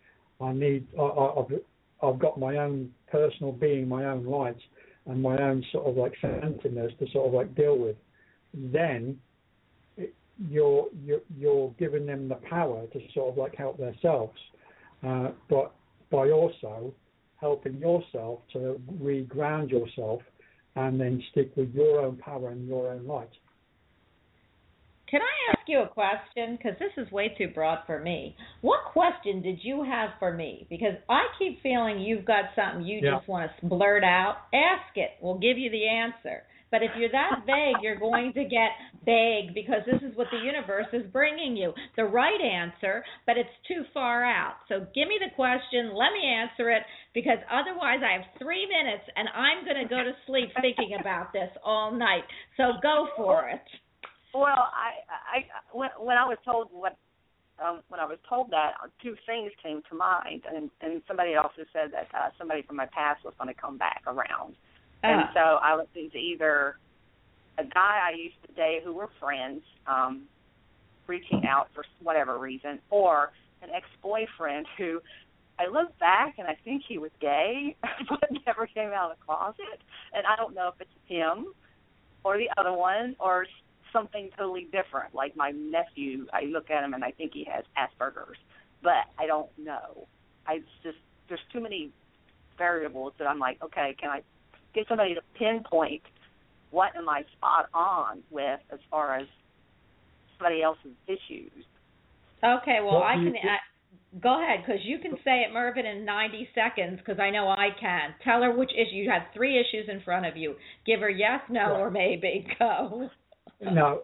Speaker 4: I've got my own personal being, my own light, and my own sort of like sensitiveness to sort of like deal with. Then you're giving them the power to sort of like help themselves, but by also helping yourself to reground yourself and then stick with your own power and your own light.
Speaker 3: Can I ask you a question? Because this is way too broad for me. What question did you have for me? Because I keep feeling you've got something you just want to blurt out. Ask it. We'll give you the answer. But if you're that vague, you're going to get vague, because this is what the universe is bringing you. The right answer, but it's too far out. So give me the question. Let me answer it, because otherwise I have 3 minutes, and I'm going to go to sleep thinking about this all night. So go for it.
Speaker 9: Well, when I was told that, 2 things came to mind, and somebody also said that somebody from my past was going to come back around. And so I was either a guy I used to date who were friends, reaching out for whatever reason, or an ex-boyfriend who I look back and I think he was gay, but never came out of the closet. And I don't know if it's him or the other one or something totally different. Like my nephew, I look at him and I think he has Asperger's, but I don't know. There's too many variables that I'm like, okay, can I get somebody to pinpoint what am I spot on with as far as somebody else's issues? Okay, well, I can go ahead, because you can say it, Mervyn, in 90 seconds, because I know I can. Tell her which issue. You have 3 issues in front of you. Give her yes, no, or maybe. Go.
Speaker 4: No,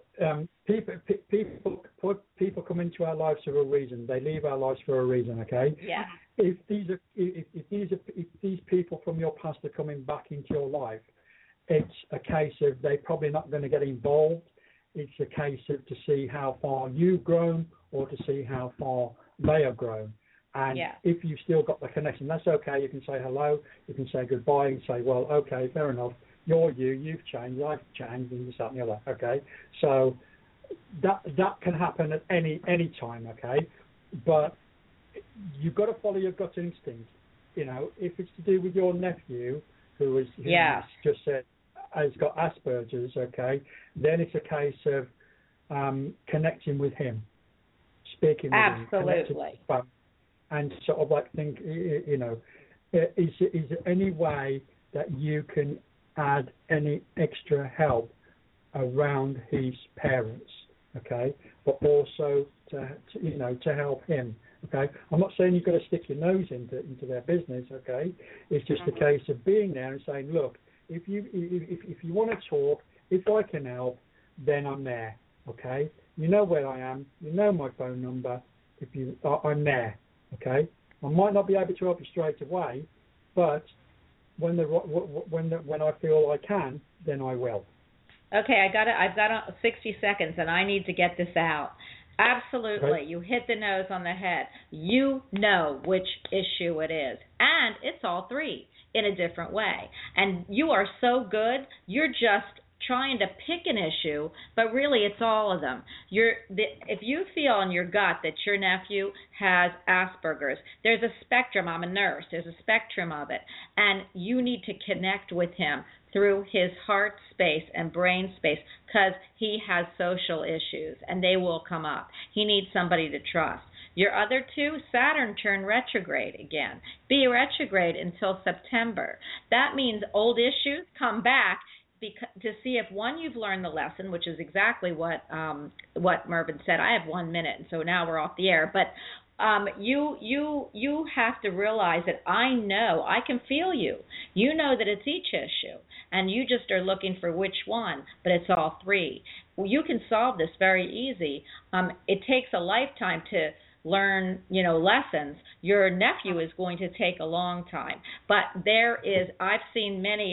Speaker 4: people come into our lives for a reason. They leave our lives for a reason. Okay.
Speaker 3: Yeah.
Speaker 4: If these people from your past are coming back into your life, it's a case of they're probably not going to get involved. It's a case of to see how far you've grown or to see how far they have grown. And if you've still got the connection, that's okay. You can say hello, you can say goodbye, and say, well, okay, fair enough. You're you've changed, I've changed, and this, that, and the other. Okay, so that can happen at any time. Okay, but you've got to follow your gut instinct. If it's to do with your nephew, who just said has got Asperger's, okay, then it's a case of connecting with him, speaking with him. Absolutely. And sort of like think, is there any way that you can add any extra help around his parents, okay, but also to help him. Okay, I'm not saying you've got to stick your nose into their business. Okay, it's just a case of being there and saying, look, if you want to talk, if I can help, then I'm there. Okay, you know where I am, you know my phone number. I'm there. Okay, I might not be able to help you straight away, but when I feel I can, then I will.
Speaker 3: Okay, I've got 60 seconds, and I need to get this out. Absolutely.
Speaker 4: Right.
Speaker 3: You hit the nose on the head. You know which issue it is. And it's all three in a different way. And you are so good. You're just trying to pick an issue, but really it's all of them. If you feel in your gut that your nephew has Asperger's, there's a spectrum. I'm a nurse. There's a spectrum of it. And you need to connect with him through his heart space and brain space because he has social issues and they will come up. He needs somebody to trust. Your other two, Saturn turned retrograde again. Be retrograde until September. That means old issues come back to see if, one, you've learned the lesson, which is exactly what Mervyn said. I have 1 minute, and so now we're off the air. But you have to realize that I know, I can feel you. You know that it's each issue, and you just are looking for which one, but it's all three. Well, you can solve this very easy. It takes a lifetime to learn, lessons. Your nephew is going to take a long time, but I've seen many.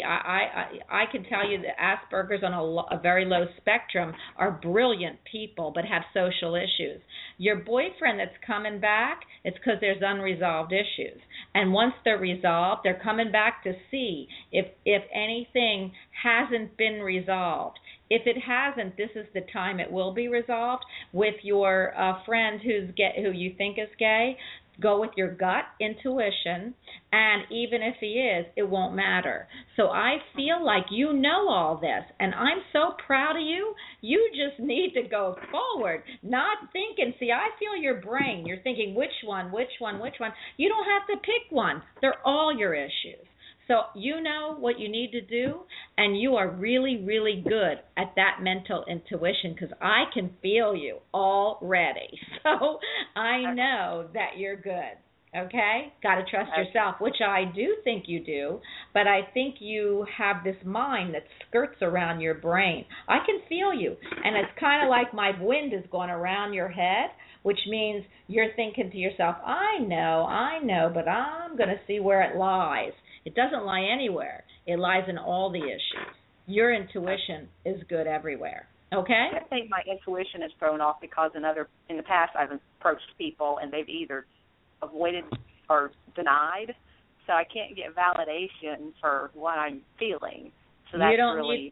Speaker 3: I can tell you that Asperger's on a very low spectrum are brilliant people, but have social issues. Your boyfriend that's coming back, it's because there's unresolved issues, and once they're resolved, they're coming back to see if anything hasn't been resolved. If it hasn't, this is the time it will be resolved. With your friend who you think is gay, go with your gut intuition, and even if he is, it won't matter. So I feel like you know all this, and I'm so proud of you. You just need to go forward, not thinking. See, I feel your brain. You're thinking which one. You don't have to pick one. They're all your issues. So you know what you need to do, and you are really, really good at that mental intuition because I can feel you already. So I know that you're good, okay? Got to trust yourself, which I do think you do, but I think you have this mind that skirts around your brain. I can feel you, and it's kind of like my wind is going around your head, which means you're thinking to yourself, I know, but I'm going to see where it lies. It doesn't lie anywhere. It lies in all the issues. Your intuition is good everywhere. Okay?
Speaker 9: I think my intuition is thrown off because in the past I've approached people and they've either avoided or denied, so I can't get validation for what I'm feeling. So that's really...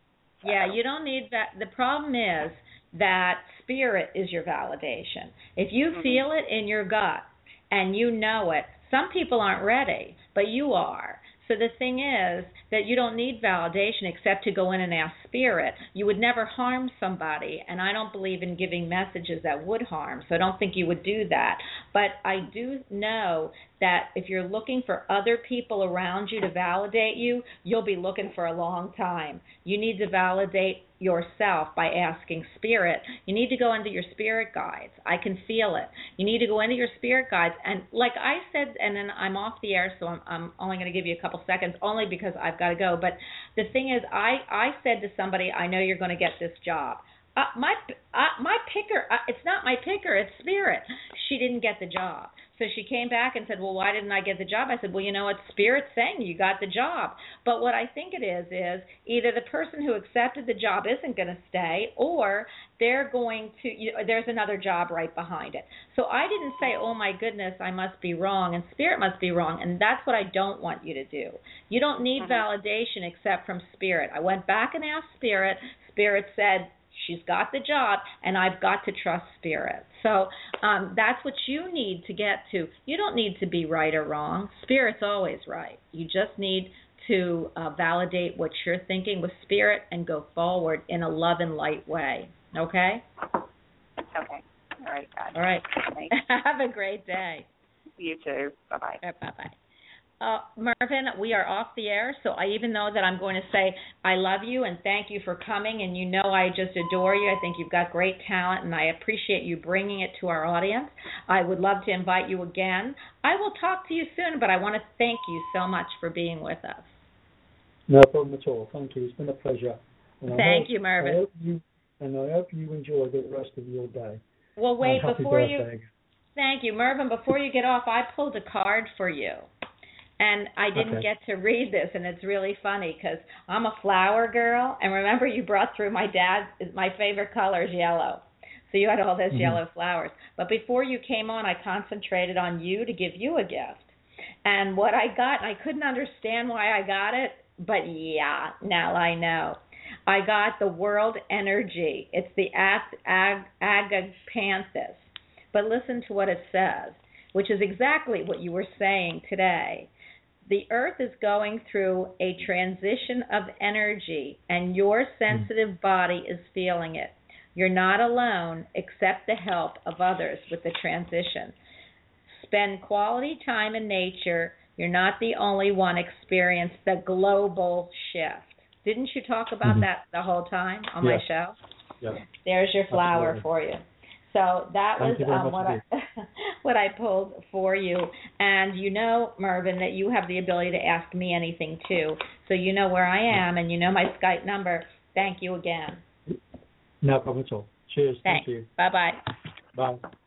Speaker 3: you don't need that. The problem is that spirit is your validation. If you feel it in your gut and you know it, some people aren't ready, but you are. So the thing is that you don't need validation except to go in and ask spirit. You would never harm somebody, and I don't believe in giving messages that would harm, so I don't think you would do that. But I do know that if you're looking for other people around you to validate you, you'll be looking for a long time. You need to validate yourself by asking spirit. You need to go into your spirit guides. I can feel it. You need to go into your spirit guides. And like I said, and then I'm off the air, so I'm only going to give you a couple seconds, only because I've got to go. But the thing is, I said to somebody, I know you're going to get this job. My picker, it's not my picker, it's spirit. She didn't get the job. So she came back and said, well, why didn't I get the job? I said, well, it's Spirit saying you got the job. But what I think it is either the person who accepted the job isn't going to stay, or they're going to, there's another job right behind it. So I didn't say, oh, my goodness, I must be wrong, and Spirit must be wrong, and that's what I don't want you to do. You don't need validation except from Spirit. I went back and asked Spirit. Spirit said, she's got the job, and I've got to trust Spirit. So that's what you need to get to. You don't need to be right or wrong. Spirit's always right. You just need to validate what you're thinking with Spirit and go forward in a love and light way. Okay?
Speaker 9: Okay. All right, guys.
Speaker 3: All right.
Speaker 9: Thanks.
Speaker 3: Have a great day.
Speaker 9: You too. Bye-bye.
Speaker 3: All right, bye-bye. Mervyn, we are off the air, so I even know that I'm going to say I love you and thank you for coming, and I just adore you. I think you've got great talent, and I appreciate you bringing it to our audience. I would love to invite you again. I will talk to you soon, but I want to thank you so much for being with us.
Speaker 4: No problem at all. Thank you. It's been a pleasure.
Speaker 3: Thank you, Mervyn.
Speaker 4: I hope you enjoy the rest of your day.
Speaker 3: Well, wait, before you...
Speaker 4: birthday.
Speaker 3: Thank you, Mervyn. Before you get off, I pulled a card for you. And I didn't get to read this, and it's really funny because I'm a flower girl. And remember, you brought through my favorite color is yellow. So you had all those yellow flowers. But before you came on, I concentrated on you to give you a gift. And what I got, I couldn't understand why I got it, but yeah, now I know. I got the world energy. It's the Agapanthus. But listen to what it says, which is exactly what you were saying today. The earth is going through a transition of energy, and your sensitive body is feeling it. You're not alone. Accept the help of others with the transition. Spend quality time in nature. You're not the only one experiencing the global shift. Didn't you talk about that the whole time on my show?
Speaker 4: Yeah.
Speaker 3: There's your flower for you. So that was what I pulled for you. And you know, Mervyn, that you have the ability to ask me anything too. So you know where I am and you know my Skype number. Thank you again.
Speaker 4: No problem at all. Cheers.
Speaker 3: Thanks.
Speaker 4: Thank you.
Speaker 3: Bye-bye.
Speaker 4: Bye.